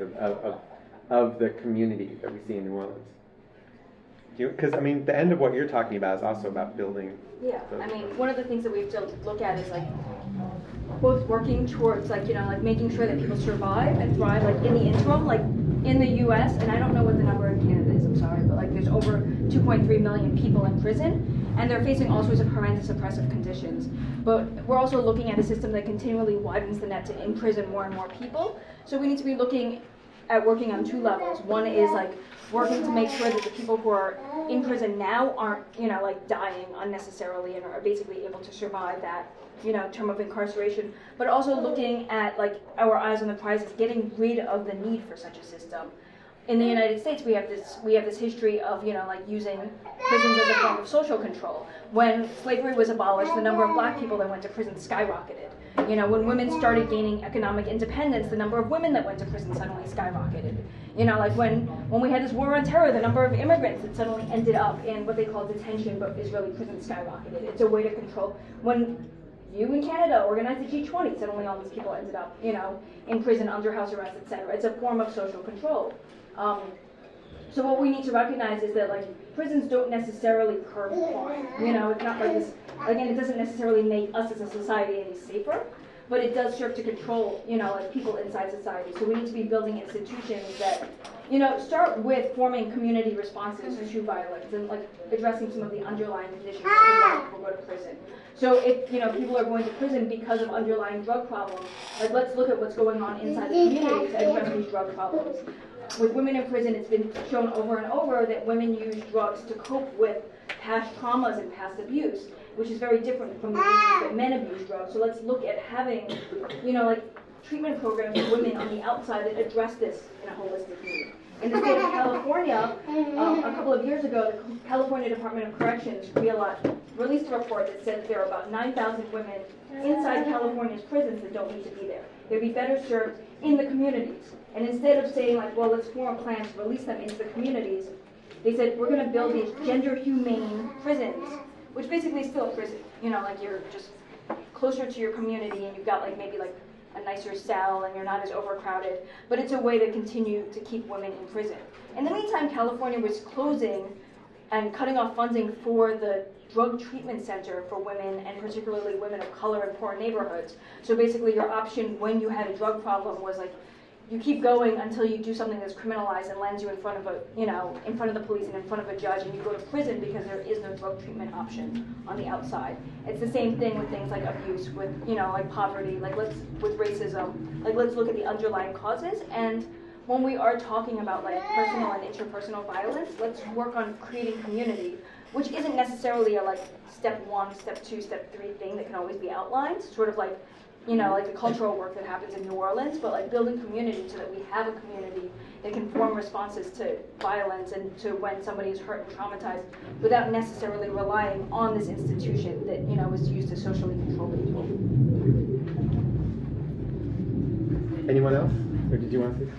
of the community that we see in New Orleans. Because, the end of what you're talking about is also about building. Yeah, one of the things that we have to look at is, both working towards, making sure that people survive and thrive, in the interim, in the U.S., and I don't know what the number in Canada is, I'm sorry, but, there's over 2.3 million people in prison, and they're facing all sorts of horrendous oppressive conditions. But we're also looking at a system that continually widens the net to imprison more and more people. So we need to be looking at working on two levels. One is, working to make sure that the people who are in prison now aren't, dying unnecessarily and are basically able to survive that, term of incarceration. But also looking at, our eyes on the prize is getting rid of the need for such a system. In the United States, we have this history of, using prisons as a form of social control. When slavery was abolished, the number of black people that went to prison skyrocketed. When women started gaining economic independence, the number of women that went to prison suddenly skyrocketed. When we had this war on terror, the number of immigrants that suddenly ended up in what they call detention, but is really prison, skyrocketed. It's a way to control. When you in Canada organized the G20, suddenly all these people ended up, in prison, under house arrest, etc. It's a form of social control. So what we need to recognize is that, prisons don't necessarily curb crime. It's not like this. Again, it doesn't necessarily make us as a society any safer, but it does serve to control, people inside society. So we need to be building institutions that, start with forming community responses to violence and, addressing some of the underlying conditions that people go to prison. So if, people are going to prison because of underlying drug problems, let's look at what's going on inside the community to address these drug problems. With women in prison, it's been shown over and over that women use drugs to cope with past traumas and past abuse, which is very different from the reasons that men abuse drugs. So let's look at having, treatment programs for women on the outside that address this in a holistic need. In the state of California, a couple of years ago, the California Department of Corrections released a report that said that there are about 9,000 women inside California's prisons that don't need to be there. They'd be better served in the communities. And instead of saying, let's form a plan to release them into the communities, they said, we're going to build these gender-humane prisons, which basically is still a prison. You're just closer to your community, and you've got, maybe a nicer cell, and you're not as overcrowded. But it's a way to continue to keep women in prison. In the meantime, California was closing and cutting off funding for the drug treatment center for women, and particularly women of color in poor neighborhoods. So basically your option when you had a drug problem was you keep going until you do something that's criminalized and lands you in front of in front of the police and in front of a judge, and you go to prison because there is no drug treatment option on the outside. It's the same thing with things like abuse, with poverty, with racism. Let's look at the underlying causes, and when we are talking about personal and interpersonal violence, let's work on creating community, which isn't necessarily a step 1, step 2, step 3 thing that can always be outlined, sort of the cultural work that happens in New Orleans, but building community so that we have a community that can form responses to violence and to when somebody is hurt and traumatized without necessarily relying on this institution that, is used to socially control people. Anyone else? Or did you want to say?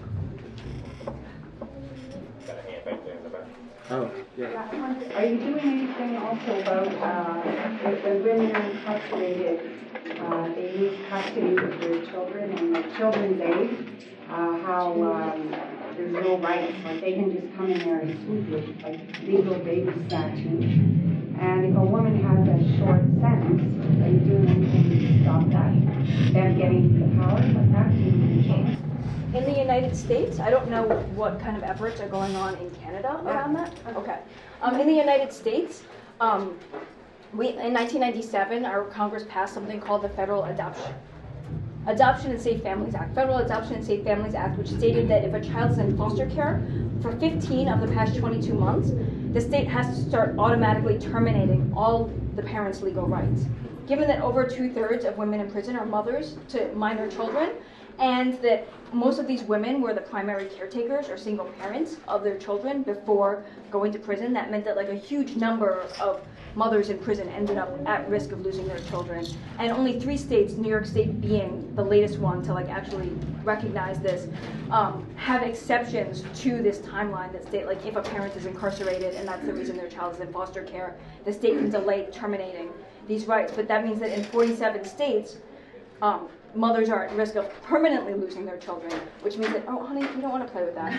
Got a hand back there in the back. Oh, yeah. Are you doing anything also about when women are incarcerated, they lose custody of their children and the children's aid, how there's no rights, they can just come in there and swoop with legal baby statute. And if a woman has a short sentence, are you doing anything to stop that? Them getting the powers like that? In the United States, I don't know what kind of efforts are going on in Canada around that. Okay. In the United States, in 1997, our Congress passed something called the Federal Adoption and Safe Families Act. Federal Adoption and Safe Families Act, which stated that if a child is in foster care for 15 of the past 22 months, the state has to start automatically terminating all the parents' legal rights. Given that over 2/3 of women in prison are mothers to minor children, and that most of these women were the primary caretakers or single parents of their children before going to prison, that meant that like a huge number of mothers in prison ended up at risk of losing their children. And only 3 states, New York State being the latest one to like actually recognize this, have exceptions to this timeline that state like if a parent is incarcerated and that's the reason their child is in foster care, the state can delay terminating these rights. But that means that in 47 states, mothers are at risk of permanently losing their children, which means that, oh honey, you don't want to play with that.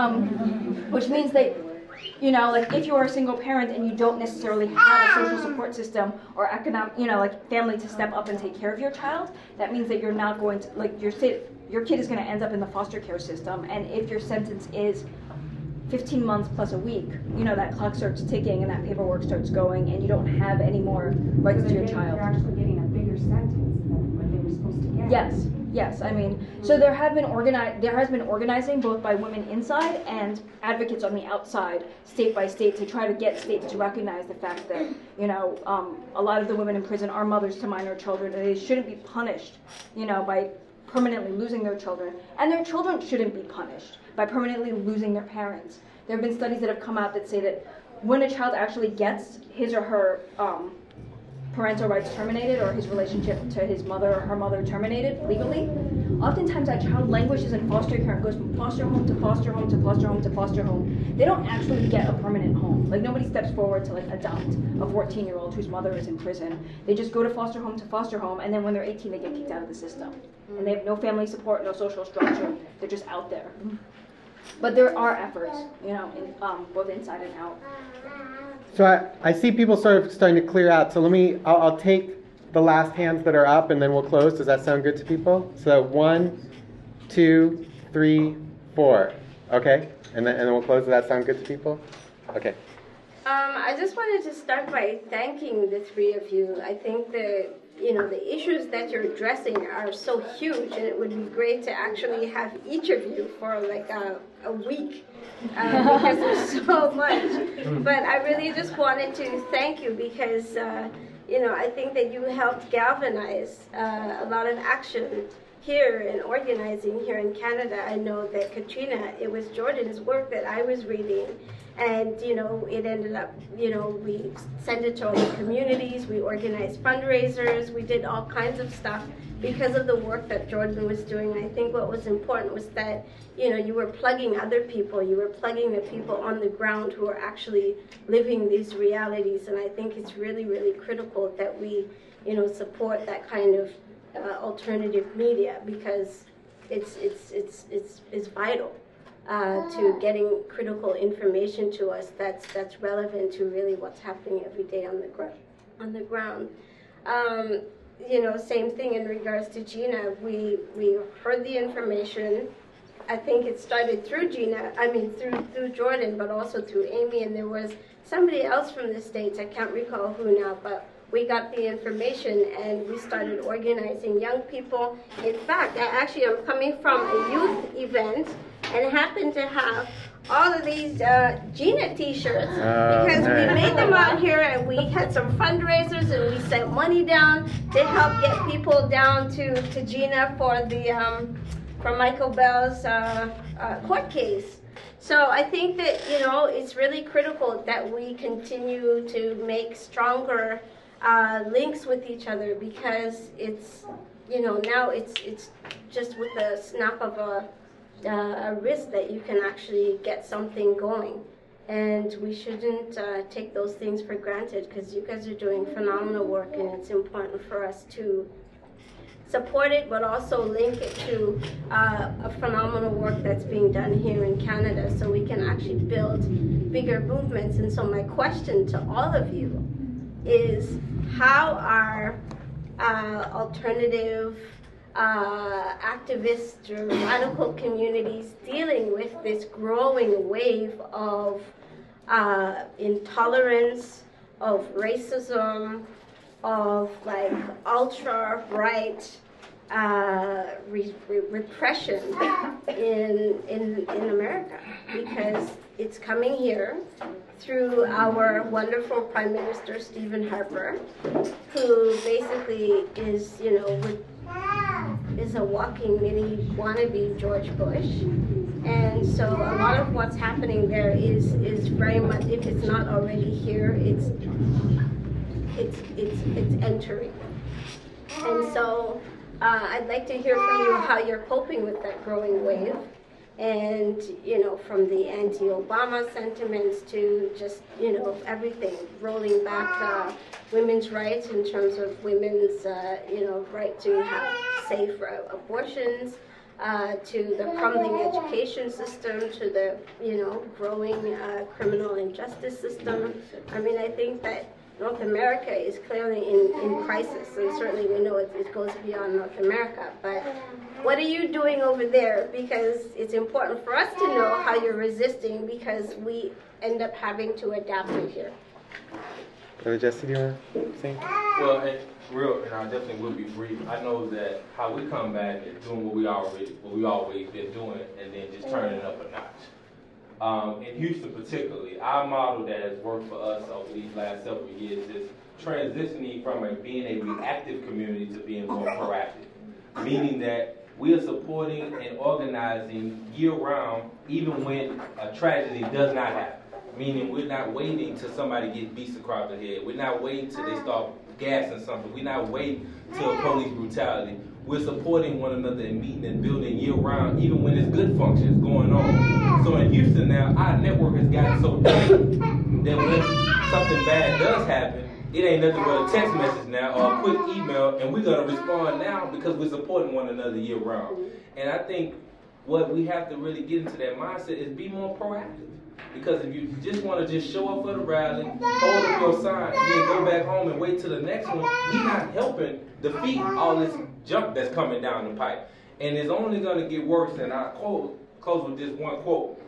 Which means that, you know, like if you are a single parent and you don't necessarily have a social support system or economic, you know, like family to step up and take care of your child, that means that you're not going to, like your kid is going to end up in the foster care system. And if your sentence is 15 months plus a week, you know, that clock starts ticking and that paperwork starts going and you don't have any more rights to your child. They're actually getting a bigger sentence than what they were supposed to get. Yes. I mean, so there has been organizing both by women inside and advocates on the outside, state by state, to try to get states to recognize the fact that, you know, a lot of the women in prison are mothers to minor children and they shouldn't be punished, you know, by permanently losing their children. And their children shouldn't be punished by permanently losing their parents. There have been studies that have come out that say that when a child actually gets his or her parental rights terminated or his relationship to his mother or her mother terminated legally, oftentimes that child languishes in foster care and goes from foster home to foster home to foster home to foster home. They don't actually get a permanent home. Like nobody steps forward to like adopt a 14-year-old whose mother is in prison. They just go to foster home, and then when they're 18 they get kicked out of the system. And they have no family support, no social structure. They're just out there. But there are efforts, you know, in, both inside and out. So I see people sort of starting to clear out. So I'll take the last hands that are up and then we'll close. Does that sound good to people? So 1, 2, 3, 4. Okay? And then we'll close. Does that sound good to people? Okay. I just wanted to start by thanking the 3 of you. I think the issues that you're addressing are so huge, and it would be great to actually have each of you for like a week because there's so much. But I really just wanted to thank you because I think that you helped galvanize a lot of action here and organizing here in Canada. I know that Katrina, it was Jordan's work that I was reading. And, it ended up, we sent it to all the communities, we organized fundraisers, we did all kinds of stuff because of the work that Jordan was doing. I think what was important was that, you were plugging other people, you were plugging the people on the ground who are actually living these realities. And I think it's really, really critical that we, support that kind of alternative media because it's vital. To getting critical information to us that's relevant to really what's happening every day on the ground. Same thing in regards to Gina. We heard the information. I think it started through through Jordan, but also through Amy, and there was somebody else from the States. I can't recall who now, but we got the information and we started organizing young people. In fact, I'm coming from a youth event and happened to have all of these Gina t-shirts because we made them out here and we had some fundraisers and we sent money down to help get people down to Gina for the for Michael Bell's court case. So I think that it's really critical that we continue to make stronger links with each other because it's now it's just with the snap of a wrist that you can actually get something going, and we shouldn't take those things for granted because you guys are doing phenomenal work, and it's important for us to support it but also link it to a phenomenal work that's being done here in Canada so we can actually build bigger movements. And so my question to all of you is, how are alternative activist or radical communities dealing with this growing wave of intolerance, of racism, of like ultra-right repression in America, because it's coming here through our wonderful Prime Minister Stephen Harper, who basically is, is a walking mini wannabe George Bush. And so a lot of what's happening there is very much, if it's not already here, it's entering. And so I'd like to hear from you how you're coping with that growing wave. And, from the anti-Obama sentiments to just, everything, rolling back women's rights in terms of women's, right to have safe abortions, to the crumbling education system, to the, growing criminal injustice system. I mean, I think that North America is clearly in crisis, and certainly we know it goes beyond North America. But what are you doing over there? Because it's important for us to know how you're resisting, because we end up having to adapt it here. Jesse, do you want to say? Well, and I definitely will be brief. I know that how we come back is doing what we always been doing, and then just turning it up a notch. In Houston particularly, our model that has worked for us over these last several years is transitioning from being a reactive community to being more proactive, meaning that we are supporting and organizing year-round even when a tragedy does not happen, meaning we're not waiting till somebody gets beats across the head. We're not waiting till they start gassing something. We're not waiting till police brutality. We're supporting one another and meeting and building year-round, even when there's good functions going on. So in Houston now, our network has gotten so tight that when something bad does happen, it ain't nothing but a text message now or a quick email, and we're going to respond now because we're supporting one another year-round. And I think what we have to really get into that mindset is be more proactive. Because if you just want to just show up for the rally, hold up your sign, and then go back home and wait till the next one, we're not helping defeat all this junk that's coming down the pipe. And it's only going to get worse. And I close with this one quote.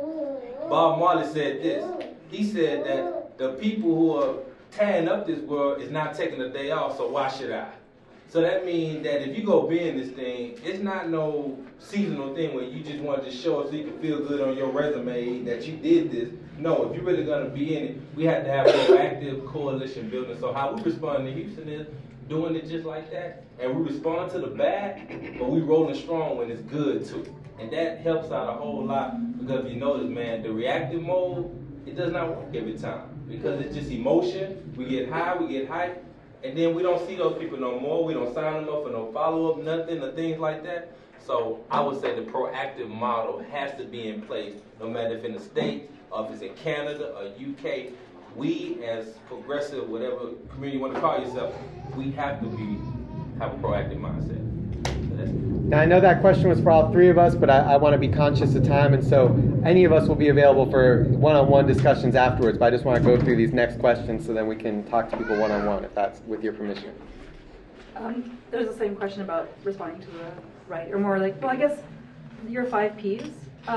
Bob Marley said this. He said that the people who are tearing up this world is not taking a day off, so why should I? So that means that if you go be in this thing, it's not no seasonal thing where you just want to just show up so you can feel good on your resume that you did this. No, if you're really going to be in it, we have to have proactive coalition building. So how we respond to Houston is doing it just like that. And we respond to the bad, but we rolling strong when it's good too. And that helps out a whole lot, because if you notice, man, the reactive mode, it does not work every time. Because it's just emotion. We get high, we get hyped. And then we don't see those people no more. We don't sign them up for no follow-up, nothing, or things like that. So I would say the proactive model has to be in place, no matter if in the States, or if it's in Canada or UK. We, as progressive, whatever community you want to call yourself, we have to have a proactive mindset. Now, I know that question was for all three of us, but I want to be conscious of time, and so any of us will be available for one-on-one discussions afterwards, but I just want to go through these next questions so then we can talk to people one-on-one, if that's with your permission. There's the same question about responding to the right, or more like, well, I guess your 5 Ps.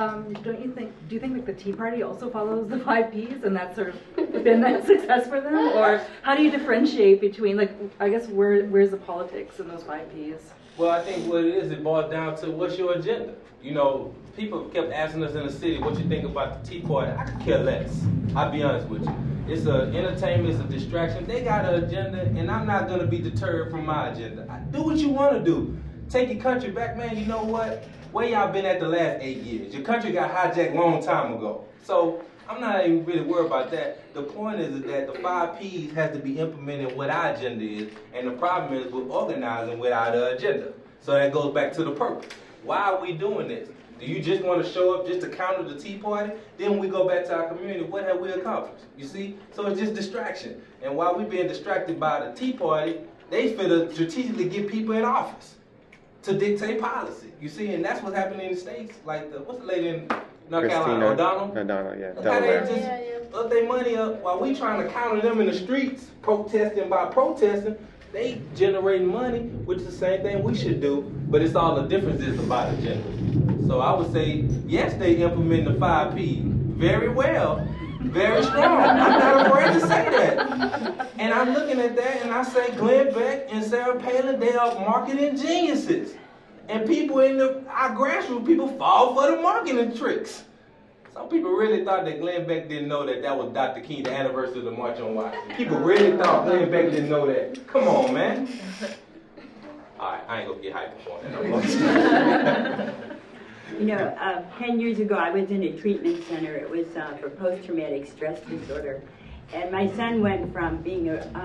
Do you think like the Tea Party also follows the 5 Ps, and that's sort of been that success for them? Or how do you differentiate between, like, I guess, where's the politics in those 5 Ps? Well, I think what it is, it boils down to what's your agenda. You know, people kept asking us in the city, what you think about the Tea Party? I could care less. I'll be honest with you. It's an entertainment, it's a distraction. They got an agenda, and I'm not going to be deterred from my agenda. Do what you want to do. Take your country back, man. You know what? Where y'all been at the last 8 years? Your country got hijacked a long time ago. So I'm not even really worried about that. The point is that the 5 Ps has to be implemented what our agenda is, and the problem is we're organizing without an agenda. So that goes back to the purpose. Why are we doing this? Do you just want to show up just to counter the Tea Party? Then when we go back to our community, what have we accomplished? You see? So it's just distraction. And while we're being distracted by the Tea Party, they finna strategically get people in office to dictate policy. You see? And that's what's happening in the States. Like, what's the lady in North Carolina? O'Donnell? O'Donnell, yeah. How they just up their money up while we trying to counter them in the streets, protesting by protesting. They generating money, which is the same thing we should do, but it's all the difference is about agenda. So I would say, yes, they implement the 5 P very well, Very strong. I'm not afraid to say that. And I'm looking at that and I say Glenn Beck and Sarah Palin, they are marketing geniuses. And people our grassroots people fall for the marketing tricks. Some people really thought that Glenn Beck didn't know that was Dr. King, the anniversary of the March on Washington. People really thought Glenn Beck didn't know that. Come on, man. All right, I ain't gonna get hyper on that. You know, 10 years ago, I was in a treatment center. It was for post-traumatic stress disorder. And my son went from being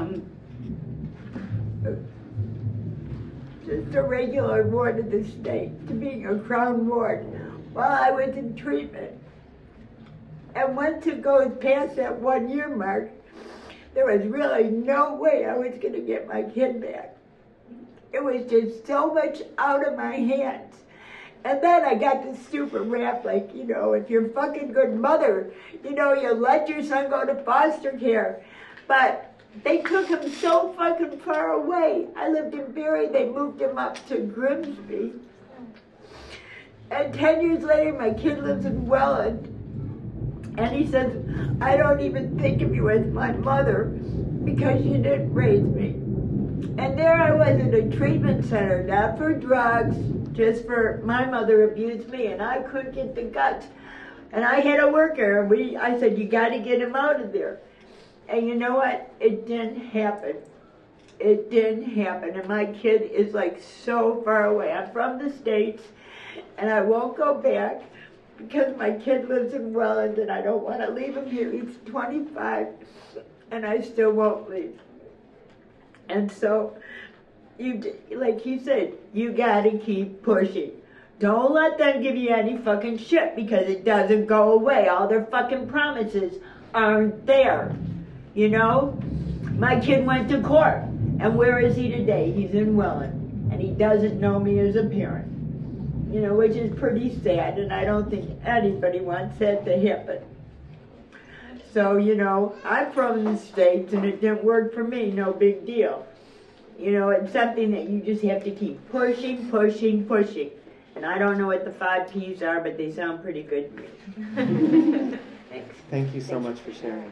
just a regular ward of the state to being a crown ward while I was in treatment. And once it goes past that 1 year mark, there was really no way I was going to get my kid back. It was just so much out of my hands. And then I got this stupid rap, like, you know, if you're a fucking good mother, you know, you let your son go to foster care. But they took him so fucking far away. I lived in Barrie, they moved him up to Grimsby. And 10 years later, my kid lives in Welland. And he says, I don't even think of you as my mother because you didn't raise me. And there I was in a treatment center, not for drugs, just for my mother abused me, and I couldn't get the guts. And I had a worker, and I said, you got to get him out of there. And you know what? It didn't happen. It didn't happen. And my kid is like so far away. I'm from the States, and I won't go back because my kid lives in Welland, and I don't want to leave him here. He's 25, and I still won't leave. And so, like you said, you gotta keep pushing. Don't let them give you any fucking shit because it doesn't go away. All their fucking promises aren't there. You know? My kid went to court. And where is he today? He's in Welland. And he doesn't know me as a parent. You know, which is pretty sad, and I don't think anybody wants that to happen. So, you know, I'm from the States, and it didn't work for me, no big deal. You know, it's something that you just have to keep pushing, pushing, pushing. And I don't know what the 5 Ps are, but they sound pretty good to me. Thanks. Thank you so much for sharing.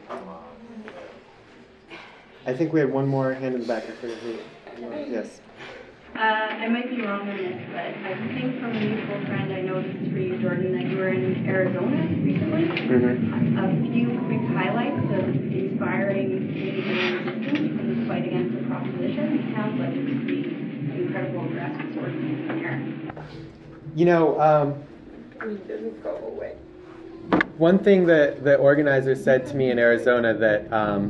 I think we had one more hand in the back. I forget who. Yes. I might be wrong on this, but I think from a mutual friend I noticed for you, Jordan, that you were in Arizona recently. Mm-hmm. A few quick highlights of inspiring Canadian resistance from the fight against the proposition. It sounds like it could be an incredible grassroots organization there. You know, It doesn't go away. one thing that the organizers said to me in Arizona that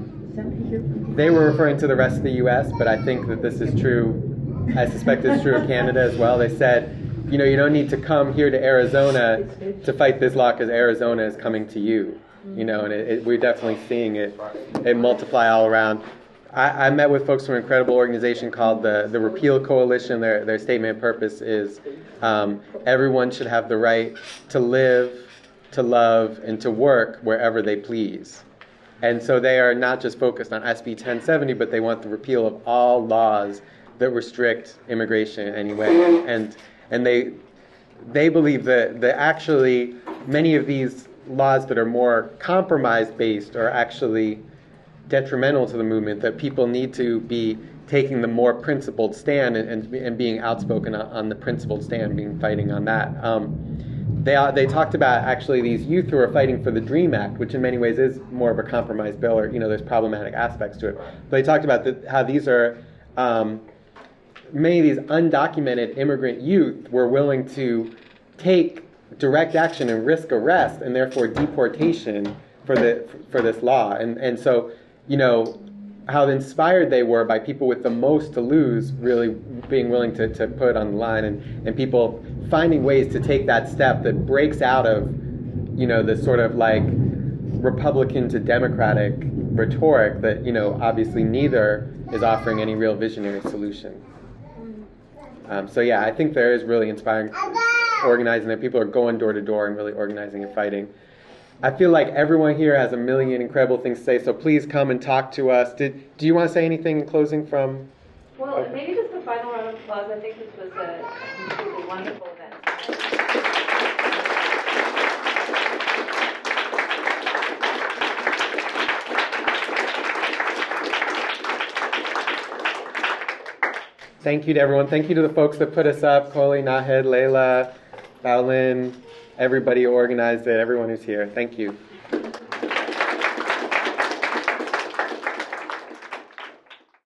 they were referring to the rest of the U.S., but I think that this is true. I suspect it's true of Canada as well. They said, you know, you don't need to come here to Arizona to fight this law because Arizona is coming to you. You know, and we're definitely seeing it multiply all around. I met with folks from an incredible organization called the Repeal Coalition. Their statement of purpose is everyone should have the right to live, to love, and to work wherever they please. And so they are not just focused on SB 1070, but they want the repeal of all laws that restrict immigration in any way. And they believe that actually many of these laws that are more compromise-based are actually detrimental to the movement, that people need to be taking the more principled stand and being outspoken on the principled stand, fighting on that. They talked about actually these youth who are fighting for the DREAM Act, which in many ways is more of a compromise bill, or, you know, there's problematic aspects to it. But they talked about how these are many of these undocumented immigrant youth were willing to take direct action and risk arrest and therefore deportation for this law. And so, you know, how inspired they were by people with the most to lose really being willing to put on the line, and people finding ways to take that step that breaks out of, you know, this sort of like Republican to Democratic rhetoric that, you know, obviously neither is offering any real visionary solution. So yeah, I think there is really inspiring organizing that people are going door to door and really organizing and fighting. I feel like everyone here has a million incredible things to say, so please come and talk to us. Do you want to say anything in closing from? Well, maybe just a final round of applause. I think this was a completely wonderful event. Thank you to everyone. Thank you to the folks that put us up, Coley, Nahed, Layla, Baolin, everybody who organized it, everyone who's here. Thank you.